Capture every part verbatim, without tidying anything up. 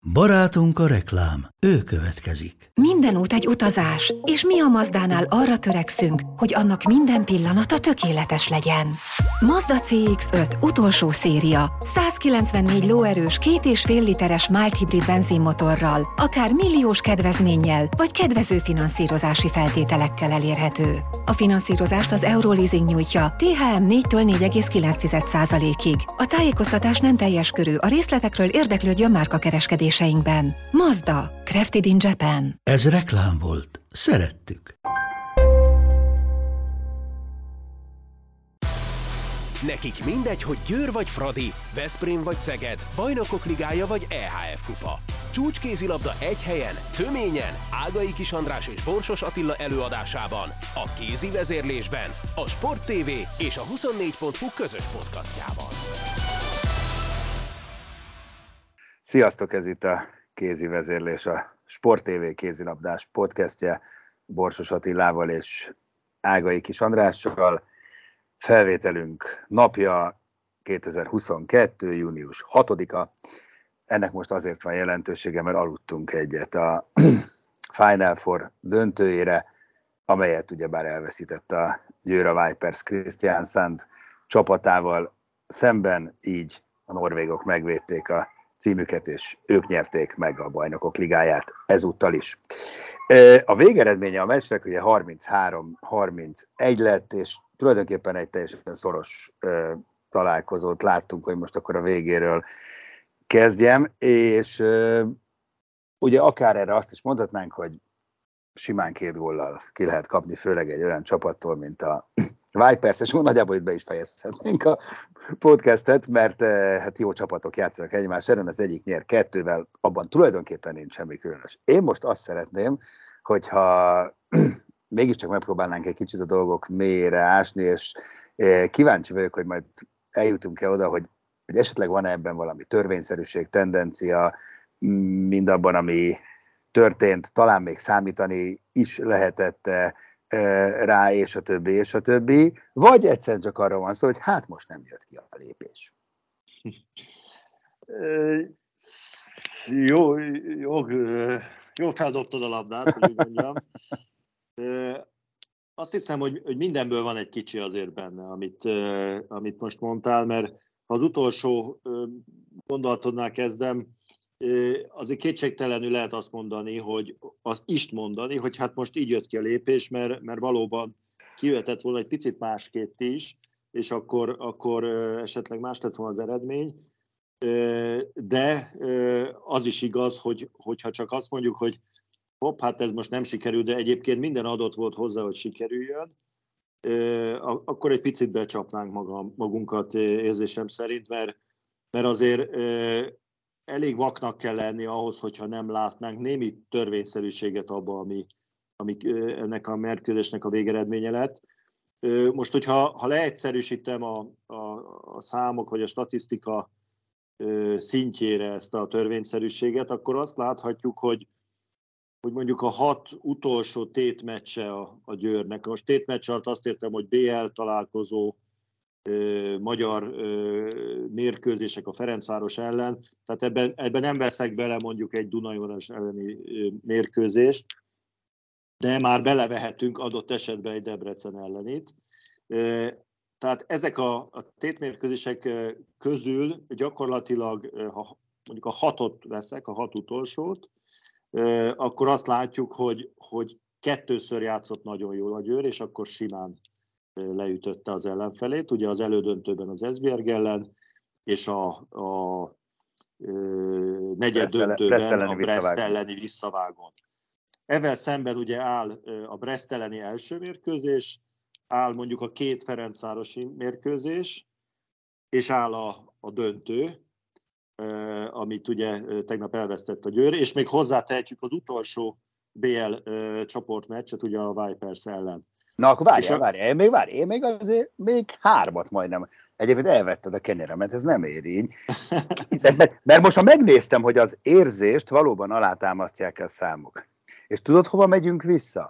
Barátunk a reklám, ő következik. Minden út egy utazás, és mi a Mazdánál arra törekszünk, hogy annak minden pillanata tökéletes legyen. Mazda cé iksz öt utolsó széria, százkilencvennégy lóerős, két és fél literes mild hibrid benzinmotorral, akár milliós kedvezménnyel, vagy kedvező finanszírozási feltételekkel elérhető. A finanszírozást az Euroleasing nyújtja té há em négytől négy egész kilenc százalékig. A tájékoztatás nem teljes körű, a részletekről érdeklődjön márkakereskedéseinkben. Mazda, crafted in Japan. Ez reklám volt. Szerettük. Nekik mindegy, hogy Győr vagy Fradi, Veszprém vagy Szeged, Bajnokok Ligája vagy é há ef Kupa. Csúcskézilabda egy helyen, töményen, Ágai Kis András és Borsos Attila előadásában, a kézi vezérlésben, a Sport té vé és a huszonnégy pont hu közös podcastjában. Sziasztok, ez itt a kézi vezérlés, a Sport té vé kézilabdás podcastje Borsos Attilával és Ágai Kis Andrással. Felvételünk napja kétezer-huszonkettő. június hatodika. Ennek most azért van jelentősége, mert aludtunk egyet a Final Four döntőjére, amelyet ugyebár elveszített a Győr a Vipers Kristiansand csapatával szemben, így a norvégok megvédték a címüket, és ők nyerték meg a Bajnokok Ligáját ezúttal is. A végeredménye a meccsnek ugye harminchárom harmincegy lett, és tulajdonképpen egy teljesen szoros ö, találkozót láttunk, hogy most akkor a végéről kezdjem, és ö, ugye akár erre azt is mondhatnánk, hogy simán két góllal ki lehet kapni, főleg egy olyan csapattól, mint a Vipers, és nagyjából itt be is fejezhetnénk a podcastet, mert hát jó csapatok játszanak egymás ellen, az egyik nyer kettővel, abban tulajdonképpen nincs semmi különös. Én most azt szeretném, hogyha mégiscsak megpróbálnánk egy kicsit a dolgok mélyére ásni, és kíváncsi vagyok, hogy majd eljutunk-e oda, hogy, hogy esetleg van ebben valami törvényszerűség, tendencia, mindabban, ami történt, talán még számítani is lehetett rá, és a többi, és a többi, vagy egyszerűen csak arra van szó, hogy hát most nem jött ki a lépés. Jó, jó, jó feldobtad a labdát, hogy úgy mondjam. Azt hiszem, hogy, hogy mindenből van egy kicsi azért benne, amit, amit most mondtál, mert ha az utolsó gondolatodnál kezdem, azért kétségtelenül lehet azt mondani, hogy azt is mondani, hogy hát most így jött ki a lépés, mert, mert valóban kijöhetett volna egy picit másképp is, és akkor, akkor esetleg más lett volna az eredmény. De az is igaz, hogy, hogyha csak azt mondjuk, hogy hopp, hát ez most nem sikerült, de egyébként minden adott volt hozzá, hogy sikerüljön, akkor egy picit becsapnánk magunkat érzésem szerint, mert, mert azért elég vaknak kell lenni ahhoz, hogyha nem látnánk némi törvényszerűséget abba, ami, ami ennek a mérkőzésnek a végeredménye lett. Most, hogyha ha leegyszerűsítem a, a, a számok vagy a statisztika szintjére ezt a törvényszerűséget, akkor azt láthatjuk, hogy, hogy mondjuk a hat utolsó tétmeccse a, a Győrnek. Most tétmeccs alatt azt értem, hogy bé el találkozó, magyar mérkőzések a Ferencváros ellen, tehát ebben, ebben nem veszek bele mondjuk egy Dunaújváros elleni mérkőzést, de már belevehetünk adott esetben egy Debrecen ellenit. Tehát ezek a, a tétmérkőzések közül gyakorlatilag, ha mondjuk a hatot veszek, a hat utolsót, akkor azt látjuk, hogy, hogy kettőször játszott nagyon jól a Győr, és akkor simán leütötte az ellenfelét, ugye az elődöntőben az Esbjerg ellen, és a, a, a negyed döntőben a Brest elleni visszavágón. Ezzel szemben ugye áll a Brest elleni első mérkőzés, áll mondjuk a két ferencvárosi mérkőzés, és áll a, a döntő, amit ugye tegnap elvesztett a Győr, és még hozzátehetjük az utolsó bé el csoportmeccset, ugye a Vipers ellen. Na, akkor várjál, várjál, én még várjál, én még azért még hármat majdnem. Egyébként elvetted a kenyeremet, ez nem ér így. Mert, mert most, ha megnéztem, hogy az érzést valóban alátámasztják a számok. És tudod, hova megyünk vissza?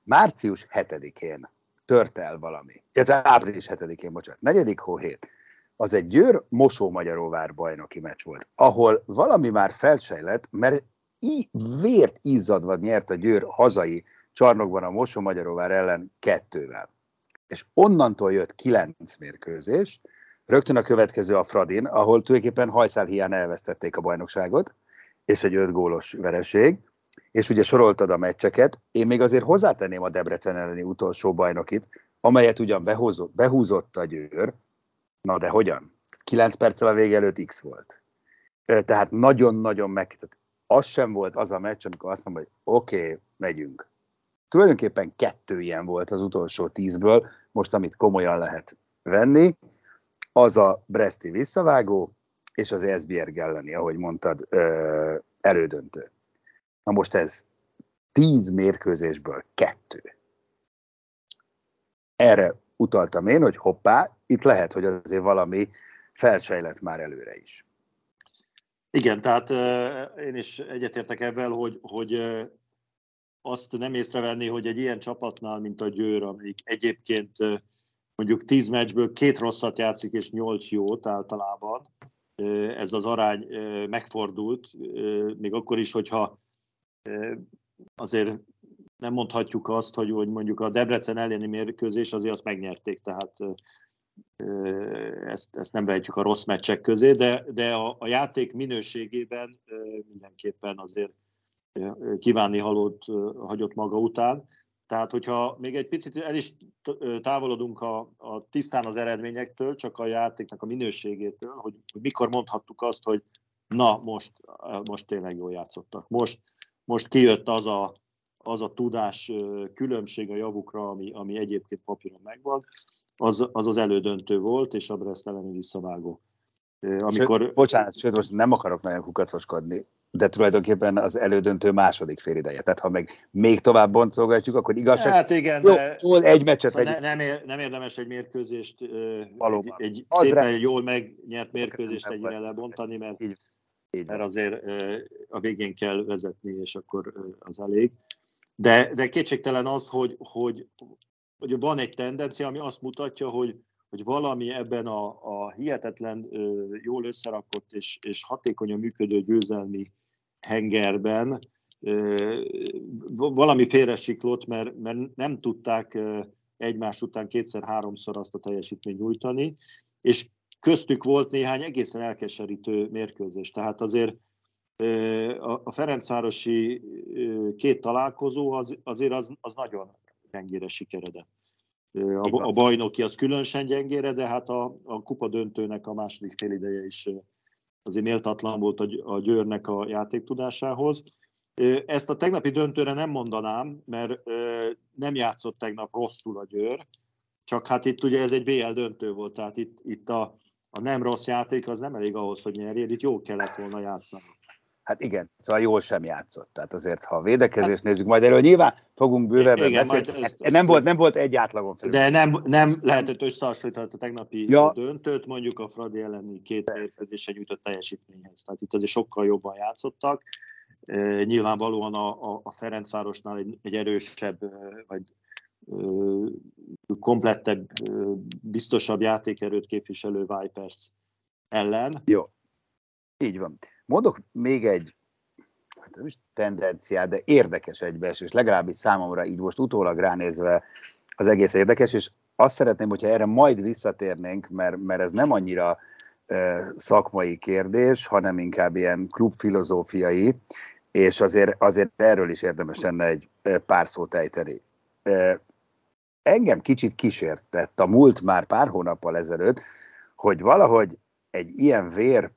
március hetedikén tört el valami. Ez április hetedikén, bocsánat, negyedik hó hét. az egy Győr-Mosó-Magyaróvár bajnoki meccs volt, ahol valami már felsejlett, mert í- vért izzadva nyert a Győr hazai csarnokban a Mosó-Magyaróvár ellen kettővel. És onnantól jött kilenc mérkőzés, rögtön a következő a Fradin, ahol tulajdonképpen hajszálhiány elvesztették a bajnokságot, és egy öt gólos vereség, és ugye soroltad a meccseket, én még azért hozzátenném a Debrecen elleni utolsó bajnokit, amelyet ugyan behúzott, behúzott a Győr, na de hogyan? kilenc perccel a vége előtt X volt. Tehát nagyon-nagyon meg... Tehát az sem volt az a meccs, amikor azt mondom, hogy oké, okay, megyünk. Tulajdonképpen kettő ilyen volt az utolsó tízből, most amit komolyan lehet venni, az a breszti visszavágó, és az Esbjerg elleni, ahogy mondtad, elődöntő. Na most ez tíz mérkőzésből kettő. Erre utaltam én, hogy hoppá, itt lehet, hogy azért valami felsejlett már előre is. Igen, tehát uh, én is egyetértek ebben, hogy, hogy uh, azt nem észrevenni, hogy egy ilyen csapatnál, mint a Győr, amelyik egyébként uh, mondjuk tíz meccsből két rosszat játszik és nyolc jót általában, uh, ez az arány uh, megfordult, uh, még akkor is, hogyha uh, azért nem mondhatjuk azt, hogy, hogy mondjuk a Debrecen elleni mérkőzés, azért azt megnyerték, tehát ezt, ezt nem vehetjük a rossz meccsek közé, de, de a, a játék minőségében mindenképpen azért kívánni halót hagyott maga után. Tehát, hogyha még egy picit el is távolodunk a, a tisztán az eredményektől, csak a játéknak a minőségétől, hogy, hogy mikor mondhattuk azt, hogy na, most, most tényleg jól játszottak. Most, most kijött az a az a tudás különbség a javukra, ami, ami egyébként papíron megvan, az, az az elődöntő volt, és a Brest elleni visszavágó. Amikor... Sőt, bocsánat, sőt, most nem akarok nagyon kukacoskodni, de tulajdonképpen az elődöntő második félideje. Tehát ha meg még tovább boncolgatjuk, akkor igazság... Hát igen, jó, de jól egy meccset szóval egy... nem, ér, nem érdemes egy mérkőzést, Valóban. egy, egy az szépen rá... jól megnyert mérkőzést ennyire lebontani, mert, így, így mert azért a végén kell vezetni, és akkor az elég. De, de kétségtelen az, hogy, hogy, hogy van egy tendencia, ami azt mutatja, hogy, hogy valami ebben a, a hihetetlen jól összerakott és, és hatékonyan működő győzelmi hengerben valami félresiklott, mert, mert nem tudták egymás után kétszer-háromszor azt a teljesítményt nyújtani, és köztük volt néhány egészen elkeserítő mérkőzés. Tehát azért a Ferencvárosi két találkozó az, azért az, az nagyon gyengére sikeredett. A, a bajnoki az különösen gyengére, de hát a, a kupa döntőnek a második félideje is azért méltatlan volt a, a Győrnek a játéktudásához. Ezt a tegnapi döntőre nem mondanám, mert nem játszott tegnap rosszul a Győr, csak hát itt ugye ez egy bé el döntő volt, tehát itt, itt a, a nem rossz játék az nem elég ahhoz, hogy nyerjél, itt jól kellett volna játszani. Hát igen, szóval jól sem játszott. Tehát azért, ha a védekezést hát, nézzük, majd erről nyilván fogunk bővebben beszélni. Hát nem, nem, volt, nem volt egy átlagon felül. De nem, nem lehetett összehasonlítani a tegnapi ja. döntőt, mondjuk a Fradi elleni két mérkőzésen nyújtott teljesítményhez. Tehát itt azért sokkal jobban játszottak. E, nyilvánvalóan a, a, a Ferencvárosnál egy, egy erősebb, vagy e, komplettebb, e, biztosabb játékerőt képviselő Vipers ellen. Jó, így van. Mondok még egy, hát nem is tendenciát, de érdekes egybeesés, legalábbis számomra így most utólag ránézve az egész érdekes, és azt szeretném, hogyha erre majd visszatérnénk, mert, mert ez nem annyira e, szakmai kérdés, hanem inkább ilyen klubfilozófiai, és azért, azért erről is érdemes lenne egy pár szót ejteni. E, engem kicsit kísértett a múlt már pár hónappal ezelőtt, hogy valahogy egy ilyen vér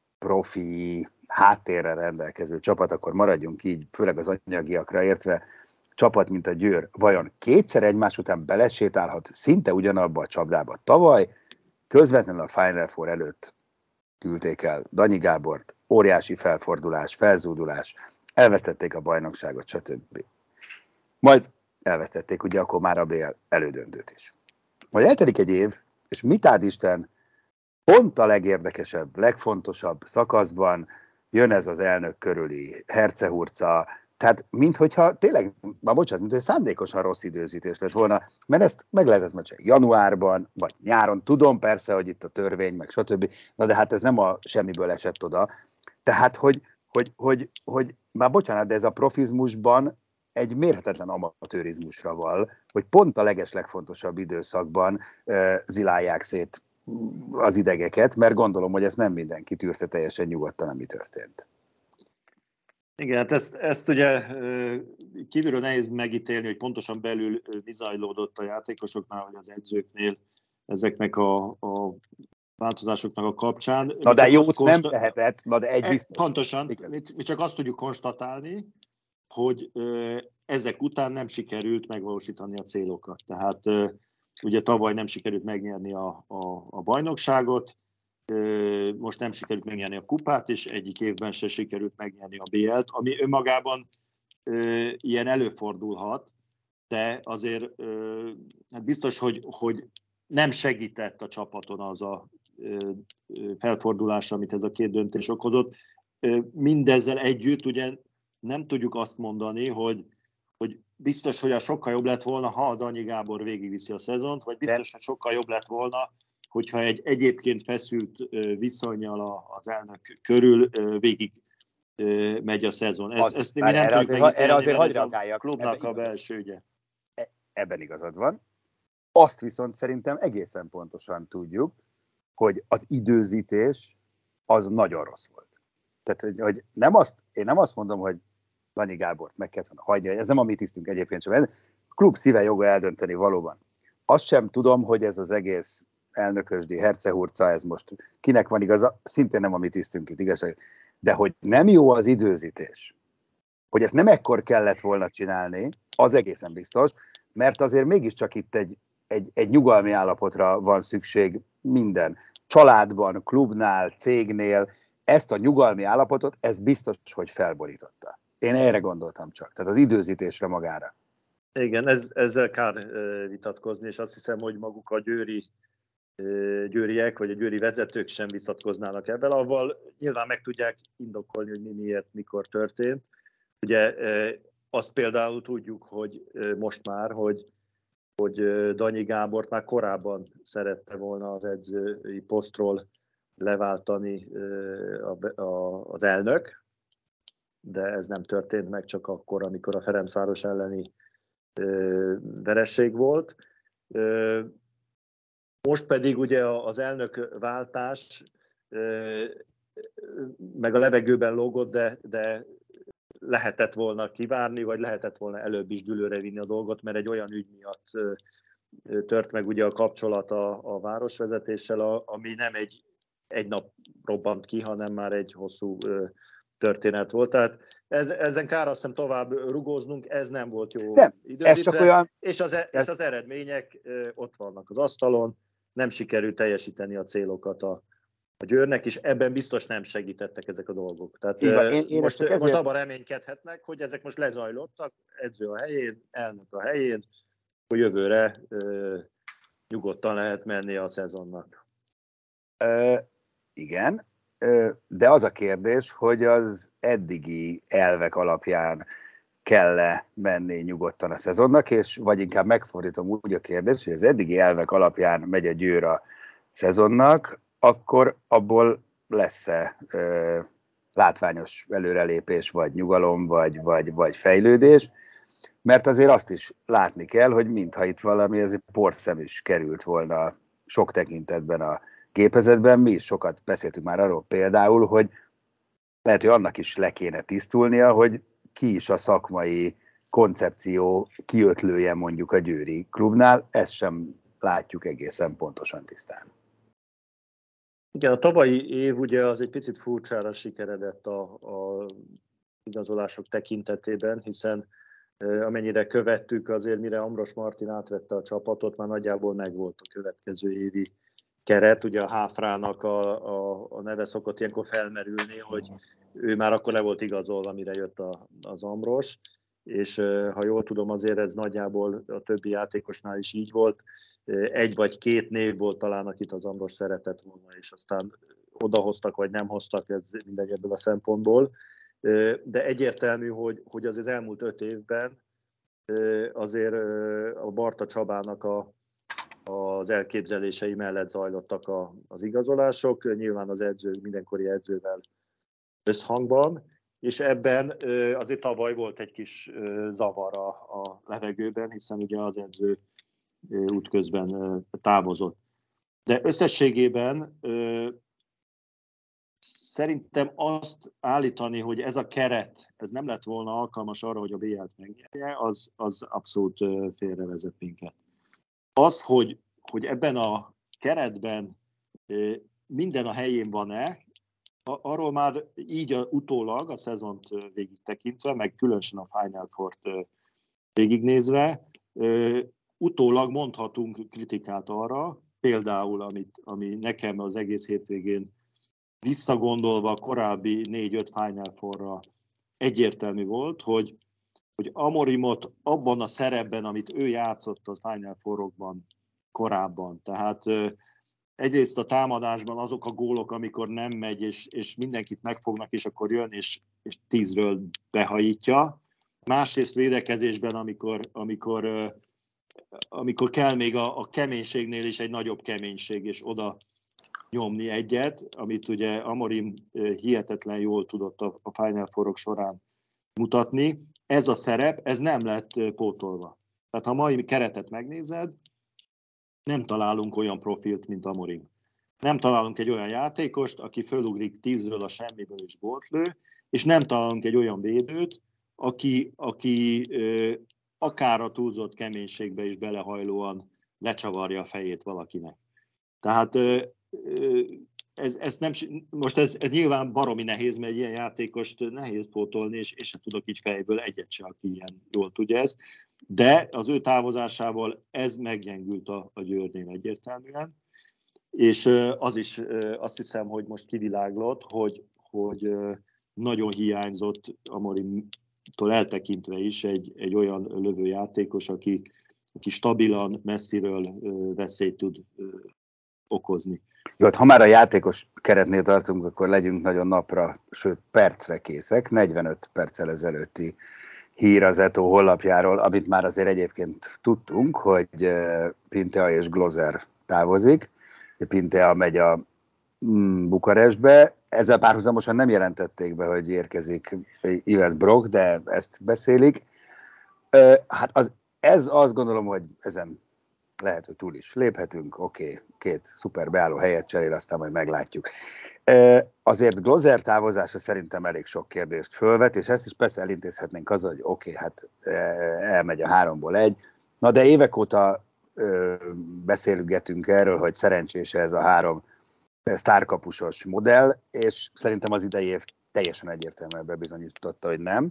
profi háttérrel rendelkező csapat, akkor maradjunk így, főleg az anyagiakra értve, csapat, mint a Győr, vajon kétszer egymás után belesétálhat szinte ugyanabba a csapdába. Tavaly közvetlenül a Final Four előtt küldték el Danyi Gábort, óriási felfordulás, felzúdulás, elvesztették a bajnokságot, stb. Majd elvesztették ugye akkor már a bé el elődöntőt is. Majd eltelik egy év, és mit áld Isten, pont a legérdekesebb, legfontosabb szakaszban jön ez az elnök körüli hercehurca, Tehát, minthogyha tényleg, már bocsánat, mint hogy szándékosan rossz időzítés lett volna, mert ezt meg lehetett majd januárban, vagy nyáron, tudom persze, hogy itt a törvény, meg stb., na de hát ez nem a semmiből esett oda. Tehát, hogy, hogy, hogy, hogy már bocsánat, de ez a profizmusban egy mérhetetlen amatőrizmusra val, hogy pont a legeslegfontosabb időszakban uh, zilálják szét az idegeket, mert gondolom, hogy ezt nem mindenki tűrte teljesen nyugodtan, ami történt. Igen, hát ezt, ezt ugye kívülről nehéz megítélni, hogy pontosan belül mi zajlódott a játékosoknál, vagy az edzőknél ezeknek a, a változásoknak a kapcsán. Na de jót konsta- nem tehetett, na de egy biztos. Pontosan, mi, mi csak azt tudjuk konstatálni, hogy ezek után nem sikerült megvalósítani a célokat. Tehát ugye tavaly nem sikerült megnyerni a, a, a bajnokságot, most nem sikerült megnyerni a kupát, és egyik évben se sikerült megnyerni a bé el-t, ami önmagában ilyen előfordulhat, de azért hát biztos, hogy, hogy nem segített a csapaton az a felfordulás, amit ez a két döntés okozott. Mindezzel együtt ugye nem tudjuk azt mondani, hogy, hogy biztos, hogy a sokkal jobb lett volna, ha a Danyi Gábor végigviszi a szezont, vagy biztos, hogy sokkal jobb lett volna, hogyha egy egyébként feszült viszonnyal az elnök körül végig megy a szezon. Ez, Az, ezt mi nem erre tudjuk azért, megítélni, erre azért hadd ez a reagáljak. klubnak a belső ügye. Ebben igazad van. Azt viszont szerintem egészen pontosan tudjuk, hogy az időzítés az nagyon rossz volt. Tehát, hogy nem azt, én nem azt mondom, hogy Danyi Gábort meg kellett volna hagyni, ez nem a mi tisztünk egyébként sem. A klub szíve joga eldönteni valóban. Azt sem tudom, hogy ez az egész elnökösdi, hercehurca, ez most kinek van igaza, szintén nem a mi tisztünk itt, igazság. De hogy nem jó az időzítés, hogy ezt nem ekkor kellett volna csinálni, az egészen biztos, mert azért mégiscsak itt egy, egy, egy nyugalmi állapotra van szükség minden. Családban, klubnál, cégnél, ezt a nyugalmi állapotot, ez biztos, hogy felborította. Én erre gondoltam csak, tehát az időzítésre magára. Igen, ez, ezzel kár vitatkozni, és azt hiszem, hogy maguk a győri győriek, vagy a győri vezetők sem vitatkoznának ebben, avval nyilván meg tudják indokolni, hogy mi miért, mikor történt. Ugye azt például tudjuk, hogy most már, hogy, hogy Danyi Gábort már korábban szerette volna az edzői posztról leváltani az elnök, de ez nem történt meg csak akkor, amikor a Ferencváros elleni veresség volt. Most pedig ugye az elnökváltás meg a levegőben lógott, de, de lehetett volna kivárni, vagy lehetett volna előbb is dűlőre vinni a dolgot, mert egy olyan ügy miatt tört meg ugye a kapcsolat a, a városvezetéssel, ami nem egy, egy nap robbant ki, hanem már egy hosszú történet volt. Tehát ez, ezen kár azt hiszem tovább rugóznunk, ez nem volt jó időzítve, olyan... és, az, ez... és az eredmények ott vannak az asztalon, nem sikerült teljesíteni a célokat a, a Győrnek, és ebben biztos nem segítettek ezek a dolgok. Tehát van, én, én most, ezért... most abban reménykedhetnek, hogy ezek most lezajlottak, edző a helyén, elnök a helyén, hogy jövőre ö, nyugodtan lehet menni a szezonnak. Ö, igen, ö, de az a kérdés, hogy az eddigi elvek alapján kell-e menni nyugodtan a szezonnak, és vagy inkább megfordítom úgy a kérdést, hogy az eddigi elvek alapján megy a Győr a szezonnak, akkor abból lesz-e ö, látványos előrelépés, vagy nyugalom, vagy, vagy, vagy fejlődés, mert azért azt is látni kell, hogy mintha itt valami azért porszem is került volna sok tekintetben a gépezetben. Mi is sokat beszéltünk már arról például, hogy lehet, hogy annak is le kéne tisztulnia, hogy ki is a szakmai koncepció kiötlője mondjuk a győri klubnál, ezt sem látjuk egészen pontosan tisztán. Igen, a tavalyi év ugye az egy picit furcsára sikeredett a, a igazolások tekintetében, hiszen amennyire követtük, azért mire Ambros Martin átvette a csapatot, már nagyjából megvolt a következő évi keret. Ugye a Háfrának a, a, a neve szokott ilyenkor felmerülni, hogy ő már akkor le volt igazolva, mire jött a, az Ambros, és ha jól tudom, azért ez nagyjából a többi játékosnál is így volt. Egy vagy két név volt talán, akit az Ambros szeretett volna, és aztán odahoztak, vagy nem hoztak, ez mindegy ebből a szempontból. de egyértelmű, hogy, hogy az, az elmúlt öt évben azért a Barta Csabának a, az elképzelései mellett zajlottak a, az igazolások, nyilván az edző, mindenkori edzővel összhangban, és ebben azért tavaly volt egy kis zavar a, a levegőben, hiszen ugye az edző útközben távozott. De összességében szerintem azt állítani, hogy ez a keret, ez nem lett volna alkalmas arra, hogy a bé el-t megnyerje, az, az abszolút félrevezet minket. Az, hogy, hogy ebben a keretben minden a helyén van-e, arról már így a, utólag a szezont végig tekintve, meg különösen a Final Four-t végignézve, utólag mondhatunk kritikát arra, például, amit, ami nekem az egész hétvégén visszagondolva a korábbi négy-öt Final Four-ra egyértelmű volt, hogy, hogy Amorimot abban a szerepben, amit ő játszott a Final Four-okban korábban, tehát egyrészt a támadásban azok a gólok, amikor nem megy, és, és mindenkit megfognak, és akkor jön, és, és tízről behajítja. Másrészt védekezésben, amikor, amikor, amikor kell még a, a keménységnél is egy nagyobb keménység, és oda nyomni egyet, amit ugye Amorim hihetetlen jól tudott a, a Final Four-ok során mutatni. Ez a szerep, ez nem lett pótolva. Tehát ha mai keretet megnézed, nem találunk olyan profilt, mint Amorim. Nem találunk egy olyan játékost, aki fölugrik tízről a semmiből és gólt lő, és nem találunk egy olyan védőt, aki, aki ö, akár a túlzott keménységbe is belehajlóan lecsavarja a fejét valakinek. Tehát ö, ö, ez, ez nem, most ez, ez nyilván baromi nehéz, mert egy ilyen játékost nehéz pótolni, és, és sem tudok így fejből egyet se, aki ilyen jól tudja ezt. De az ő távozásával ez meggyengült a, a Győrnél egyértelműen, és az is azt hiszem, hogy most kiviláglott, hogy, hogy nagyon hiányzott Amorimtól eltekintve is egy, egy olyan lövőjátékos, aki, aki stabilan, messziről veszélyt tud okozni. Jó, ha már a játékos keretnél tartunk, akkor legyünk nagyon napra, sőt percre készek. negyvenöt perccel ezelőtti hír az Eto honlapjáról, amit már azért egyébként tudtunk, hogy Pintea és Gloser távozik. Pintea megy a Bukarestbe. Ezzel párhuzamosan nem jelentették be, hogy érkezik Yves Brock, de ezt beszélik. Hát az, ez azt gondolom, hogy ezen lehet, hogy túl is léphetünk. Oké, okay, két szuper beálló helyet cserél, aztán majd meglátjuk. Azért Gloser távozása szerintem elég sok kérdést fölvet, és ezt is persze elintézhetnénk azzal, hogy oké, okay, hát elmegy a háromból egy. Na de évek óta beszélgetünk erről, hogy szerencsés ez a három sztárkapusos modell, és szerintem az idei év teljesen egyértelműen bebizonyította, hogy nem.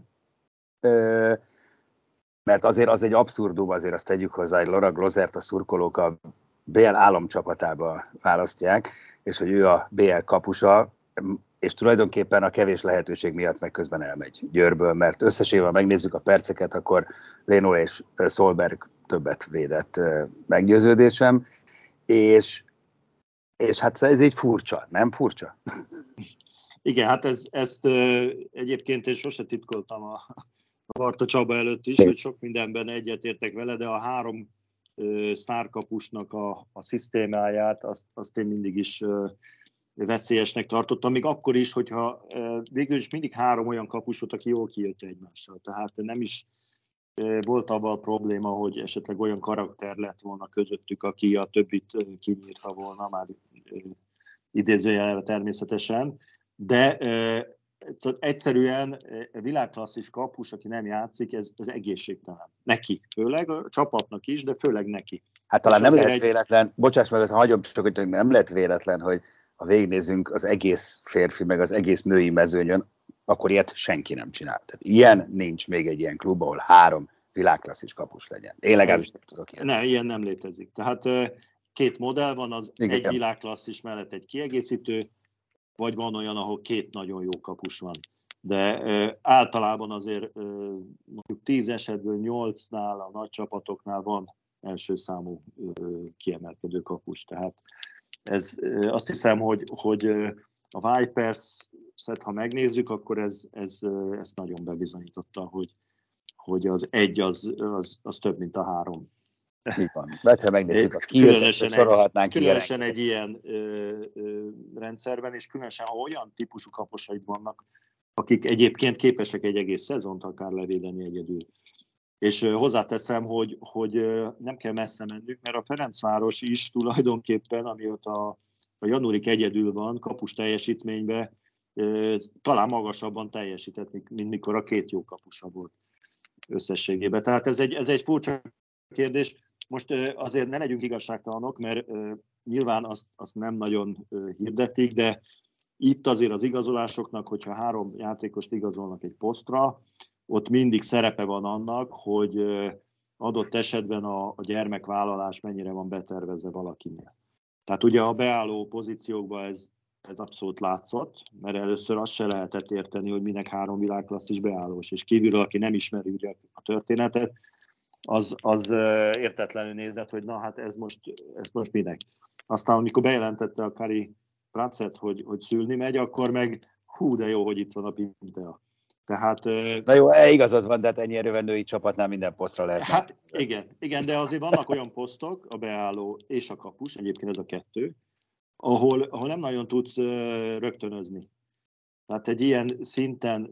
Mert azért az egy abszurdum, azért azt tegyük hozzá, hogy Laura Glosert a szurkolók a bé el álomcsapatába választják, és hogy ő a bé el kapusa, és tulajdonképpen a kevés lehetőség miatt meg közben elmegy Győrből, mert összességében megnézzük a perceket, akkor Leno és Solberg többet védett meggyőződésem, és, és hát ez így furcsa, nem furcsa? Igen, hát ez, ezt egyébként én sose titkoltam a a Barta Csaba előtt is, hogy sok mindenben egyetértek vele, de a három uh, sztárkapusnak a, a szisztémáját, azt, azt én mindig is uh, veszélyesnek tartottam, még akkor is, hogyha uh, végül is mindig három olyan kapus volt, aki jól kijött egymással. Tehát nem is uh, volt abban a probléma, hogy esetleg olyan karakter lett volna közöttük, aki a többit uh, kinyírta volna, már uh, idézőjelve természetesen, de uh, egyszerűen világklasszis kapus, aki nem játszik, ez, ez egészségtelen. Neki, főleg a csapatnak is, de főleg neki. Hát talán nem lehet egy... véletlen, bocsáss meg, hagyom csak, hogy nem lehet véletlen, hogy ha végignézünk az egész férfi, meg az egész női mezőnyön, akkor ilyet senki nem csinál. Tehát ilyen nincs még egy ilyen klub, ahol három világklasszis kapus legyen. Én legalábbis nem tudok ilyet. Ne, ilyen nem létezik. Tehát két modell van, az igen. Egy világklasszis mellett egy kiegészítő, vagy van olyan, ahol két nagyon jó kapus van. De e, általában azért e, mondjuk tíz esetből nyolcnál, a nagy csapatoknál van első számú e, kiemelkedő kapus. Tehát ez, e, azt hiszem, hogy, hogy a Vipers szett, ha megnézzük, akkor ez, ez, ez nagyon bebizonyította, hogy, hogy az egy az, az, az több, mint a három. Így van. Mert ha megnézzük a Kielt, sorolhatnánk különösen egy ilyen ö, ö, rendszerben, és különösen ha olyan típusú kaposaid vannak, akik egyébként képesek egy egész szezont akár levédeni egyedül. És ö, hozzáteszem, hogy, hogy ö, nem kell messze mennünk, mert a Ferencváros is tulajdonképpen, amióta a, a Janurik egyedül van, kapus teljesítményben ö, talán magasabban teljesített, mint mikor a két jó kapusa volt összességében. Tehát ez egy, ez egy furcsa kérdés. Most azért ne legyünk igazságtalanok, mert nyilván azt, azt nem nagyon hirdetik, de itt azért az igazolásoknak, hogyha három játékost igazolnak egy posztra, ott mindig szerepe van annak, hogy adott esetben a, a gyermekvállalás mennyire van betervezve valakinél. Tehát ugye a beálló pozíciókban ez, ez abszolút látszott, mert először azt se lehetett érteni, hogy minek három világklasszis beállós, és kívülről, aki nem ismeri ugye a történetet, az, az értetlenül nézett, hogy na hát ez most, ez most minek. Aztán amikor bejelentette a Kari Pracet, hogy, hogy szülni megy, akkor meg hú, de jó, hogy itt van a Pintea. Tehát, na jó, igazad van, de hát ennyi erővel női csapatnál minden posztra lehet. Hát igen, igen, de azért vannak olyan posztok, a beálló és a kapus, egyébként ez a kettő, ahol, ahol nem nagyon tudsz rögtönözni. Tehát egy ilyen szinten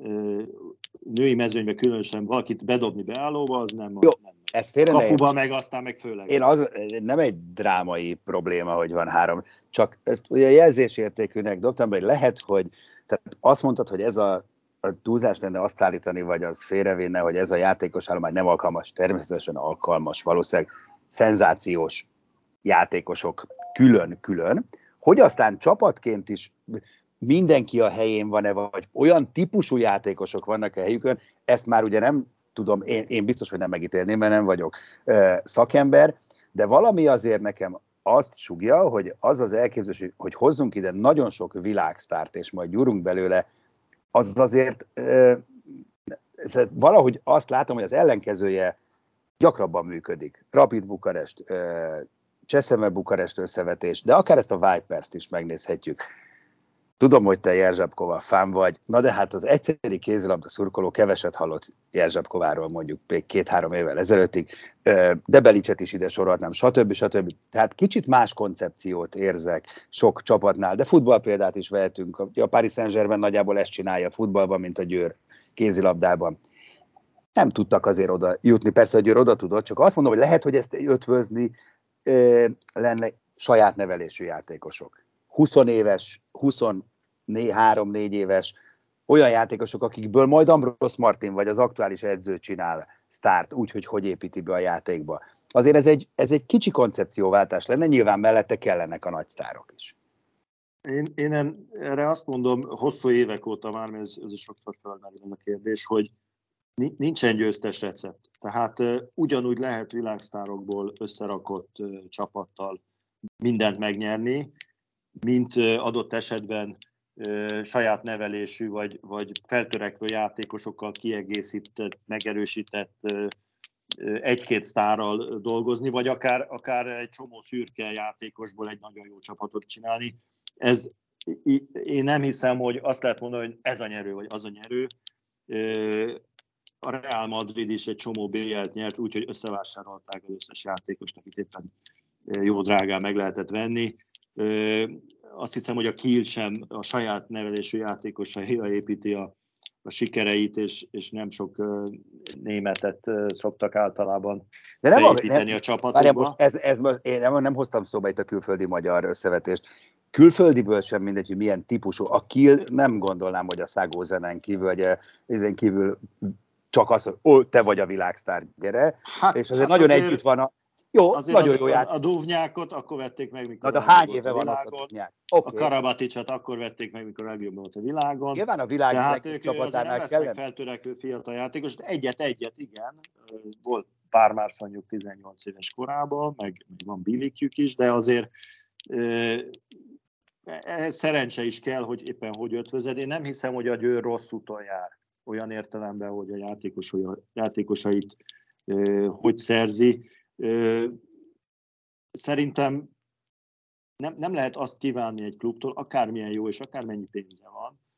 női mezőnyben különösen valakit bedobni beállóba, az nem... Jó, nem ez félre kapuba ne meg aztán meg főleg. Én az, nem egy drámai probléma, hogy van három, csak ezt ugye jelzésértékűnek dobtam, hogy lehet, hogy tehát azt mondtad, hogy ez a, a túlzás lenne azt állítani, vagy az félrevinne, hogy ez a játékos állomány nem alkalmas, természetesen alkalmas, valószínűleg szenzációs játékosok külön-külön, hogy aztán csapatként is mindenki a helyén van-e, vagy olyan típusú játékosok vannak a helyükön, ezt már ugye nem tudom, én, én biztos, hogy nem megítélném, mert nem vagyok uh, szakember, de valami azért nekem azt sugja, hogy az az elképzelés, hogy hozzunk ide nagyon sok világsztárt, és majd gyúrunk belőle, az azért uh, valahogy azt látom, hogy az ellenkezője gyakrabban működik. Rapid Bukarest, uh, Cseszeme Bukarest összevetés, de akár ezt a Vipers-t is megnézhetjük. Tudom, hogy te Jerzsabkova fán vagy, na de hát az egyszeri kézilabda szurkoló keveset hallott Jerzsabkováról mondjuk még két-három évvel ezelőttig, de Belicset is ide sorolhatnám, stb. stb. Tehát kicsit más koncepciót érzek sok csapatnál, de futballpéldát is vehetünk. A Paris Saint-Germain nagyjából ezt csinálja futballban, mint a Győr kézilabdában. Nem tudtak azért oda jutni, persze a Győr oda tudott, csak azt mondom, hogy lehet, hogy ezt ötvözni lenne saját nevelésű játékosok. húsz éves, huszonhárom-négy éves olyan játékosok, akikből majd Ambrosz Martin vagy az aktuális edző csinál sztárt, úgyhogy hogy építi be a játékba. Azért ez egy, ez egy kicsi koncepcióváltás lenne, nyilván mellette kellenek a nagy sztárok is. Én, én erre azt mondom, hosszú évek óta már, mert ez, ez is sokszor felmerül ez a kérdés, hogy nincsen győztes recept. Tehát uh, ugyanúgy lehet világsztárokból összerakott uh, csapattal mindent megnyerni, mint uh, adott esetben uh, saját nevelésű vagy, vagy feltörekvő játékosokkal kiegészített, megerősített uh, egy-két sztárral dolgozni, vagy akár, akár egy csomó szürke játékosból egy nagyon jó csapatot csinálni. Ez, én nem hiszem, hogy azt lehet mondani, hogy ez a nyerő, vagy az a nyerő. A Real Madrid is egy csomó bé el-t nyert, úgyhogy összevásárolták az összes játékost, akit éppen jó drágán meg lehetett venni. Azt hiszem, hogy a Kiel sem a saját nevelésű játékosaira építi a, a sikereit, és, és nem sok németet szoktak általában de nem beépíteni nem, a csapatokba. Ez, ez, én nem, nem hoztam szóba itt a külföldi-magyar összevetést. Külföldiből sem mindegy, hogy milyen típusú. A Kiel nem gondolnám, hogy a Szágózenen kívül, vagy ezen kívül csak az, hogy ó, te vagy a világsztár, gyere. Hát, és azért hát nagyon azért, együtt van a... Jó, nagyon a, jó játék. A Duvnyákot akkor vették meg, mikor na, de hány éve van ott a Duvnyák? Okay. A Karabaticsot akkor vették meg, mikor legjobb volt a világon. Nyilván a világ tehát ők csapatánál nem kellene. Feltörekvő fiatal játékos, egyet-egyet, igen. Volt pár már mondjuk tizennyolc éves korában, meg, meg van billikjük is, de azért ehhez szerencse is kell, hogy éppen hogy ötvözed. Én nem hiszem, hogy a Győr rossz úton jár. Olyan értelemben, hogy a játékos, a játékosait e, hogy szerzi. E, szerintem nem, nem lehet azt kívánni egy klubtól, akármilyen jó és akármennyi pénze van,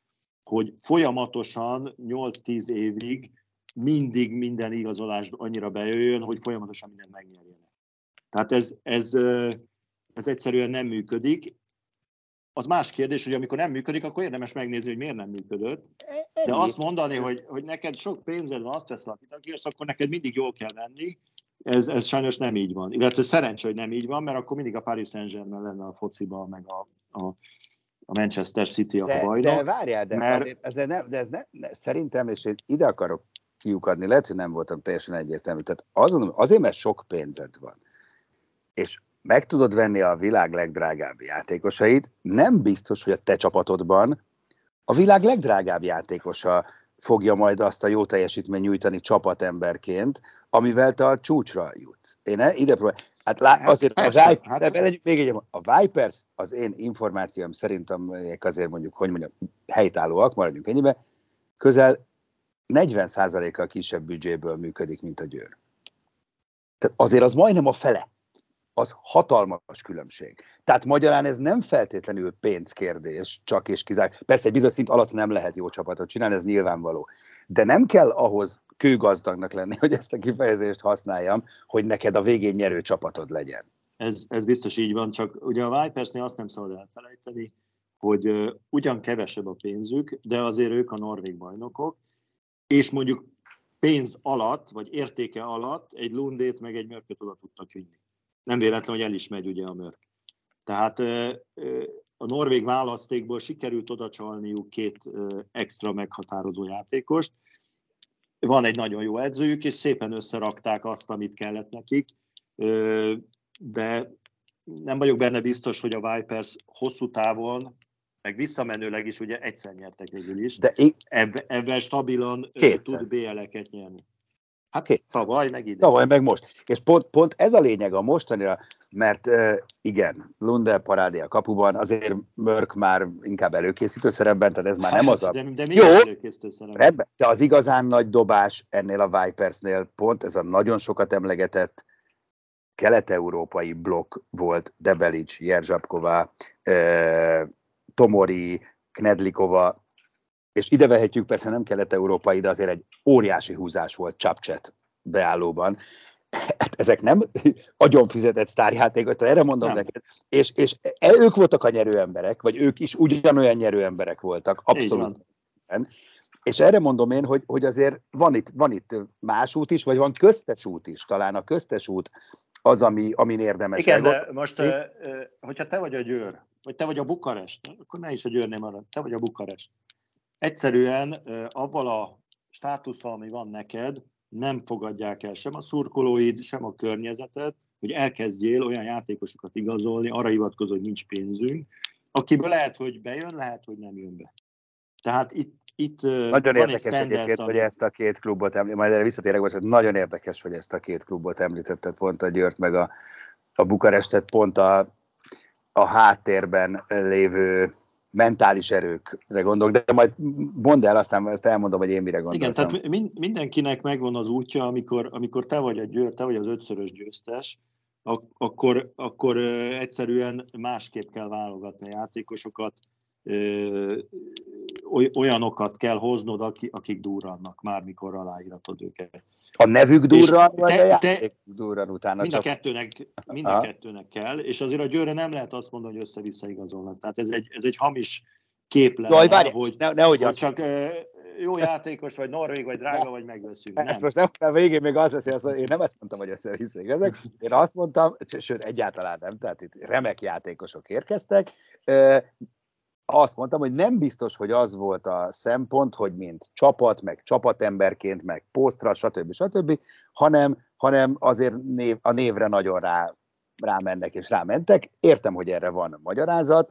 hogy folyamatosan nyolc-tíz évig mindig minden igazolás annyira bejöjjön, hogy folyamatosan mindent megnyerjenek. Tehát ez, ez, ez egyszerűen nem működik. Az más kérdés, hogy amikor nem működik, akkor érdemes megnézni, hogy miért nem működött. De azt mondani, hogy, hogy neked sok pénzed van, azt veszel, amit akarsz, akkor neked mindig jól kell venni, ez, ez sajnos nem így van. Illetve szerencsé, hogy nem így van, mert akkor mindig a Paris Saint-Germain lenne a fociban, meg a, a, a Manchester City a de, bajnok. De várjál, de, mert... azért, azért nem, de ez ne, ne, szerintem, és én ide akarok kiukadni, lehet, hogy nem voltam teljesen egyértelmű. Tehát azon, azért, mert sok pénzed van, és meg tudod venni a világ legdrágább játékosait, nem biztos, hogy a te csapatodban a világ legdrágább játékosa fogja majd azt a jó teljesítményt nyújtani csapatemberként, amivel te a csúcsra jutsz. Én ide próbálom. Hát lá, azért persze, a Vipers, hát... egy, még egy, a Vipers az én információm szerint, amelyek azért mondjuk, hogy mondjam, helytállóak, maradjunk ennyibe, közel negyven százalékkal kisebb büdzséből működik, mint a Győr. Tehát azért az majdnem a fele. Az hatalmas különbség. Tehát magyarán ez nem feltétlenül pénzkérdés, csak és kizárólag. Persze egy bizonyos szint alatt nem lehet jó csapatot csinálni, ez nyilvánvaló. De nem kell ahhoz kőgazdagnak lenni, hogy ezt a kifejezést használjam, hogy neked a végén nyerő csapatod legyen. Ez, ez biztos így van, csak ugye a Vipersnél azt nem szabad elfelejteni, hogy uh, ugyan kevesebb a pénzük, de azért ők a norvég bajnokok, és mondjuk pénz alatt, vagy értéke alatt egy Lundét meg egy Mörköt oda tudtak vinni. Nem véletlen, hogy el is megy ugye a Mörk. Tehát a norvég választékból sikerült odacsalniuk két extra meghatározó játékost. Van egy nagyon jó edzőjük, és szépen összerakták azt, amit kellett nekik. De nem vagyok benne biztos, hogy a Vipers hosszú távon, meg visszamenőleg is ugye egyszer nyertek végül is. De én... Ebben stabilan kétszer tud bé el-eket nyerni. Hát tavaly, meg ide. Tavaly, meg most. És pont, pont ez a lényeg a mostanira, mert uh, igen, Lunde parádé a kapuban, azért Mörk már inkább előkészítő szerepben, tehát ez már hát, nem az a... De, de jó, előkészítő szerepben. De az igazán nagy dobás ennél a Vipersnél pont ez a nagyon sokat emlegetett kelet-európai blokk volt, Debelic, Jerzsapkova, uh, Tomori, Knedlikova, és ide vehetjük, persze nem kelet-európai, de azért egy óriási húzás volt Csapcset beállóban. Ezek nem agyon fizetett sztárjátékok, erre mondom nem. neked. És, és ők voltak a nyerő emberek, vagy ők is ugyanolyan nyerő emberek voltak, abszolút. És erre mondom én, hogy, hogy azért van itt, van itt más út is, vagy van köztes út is. Talán a köztes út az, ami, amin érdemes. Igen, de most, uh, hogyha te vagy a Győr, vagy te vagy a Bukarest, akkor ne is a Győrnél marad, te vagy a Bukarest. Egyszerűen avval a státusszal, ami van neked, nem fogadják el sem a szurkolóid, sem a környezeted, hogy elkezdjél olyan játékosokat igazolni, arra hivatkozó, hogy nincs pénzünk, akiből lehet, hogy bejön, lehet, hogy nem jön be. Tehát itt, itt nagyon érdekes egyébként, hogy ezt a két klubot említetted, majd erre visszatérek, hogy nagyon érdekes, hogy ezt a két klubot említetted, pont a Győrt meg a, a Bukarestet, pont a, a háttérben lévő mentális erőkre gondolok, de majd mondd el, aztán ezt elmondom, hogy én mire gondoltam. Igen, tehát min- mindenkinek megvan az útja, amikor, amikor te vagy a Győr, te vagy az ötszörös győztes, ak- akkor, akkor ö, egyszerűen másképp kell válogatni a játékosokat, ö, olyanokat kell hoznod, aki, akik durrannak, már mikor aláíratod őket. A nevük durran, vagy te, a játék durran utána? Mind, csak... a kettőnek, mind a kettőnek kell, és azért a Győrre nem lehet azt mondani, hogy össze-vissza igazolnak. Tehát ez egy, ez egy hamis kép lenne, Jaj, várj, hogy, ne, nehogy hogy csak uh, jó játékos, vagy norvég, vagy drága, ne, vagy megveszünk. Nem. Most nem, a végén még az lesz, hogy én nem ezt mondtam, hogy össze-vissza igazolnak. Én azt mondtam, sőt, egyáltalán nem, tehát itt remek játékosok érkeztek. Uh, Azt mondtam, hogy nem biztos, hogy az volt a szempont, hogy mint csapat, meg csapatemberként, meg posztra, stb. stb., hanem, hanem azért név, a névre nagyon rá, rámennek és rámentek. Értem, hogy erre van magyarázat.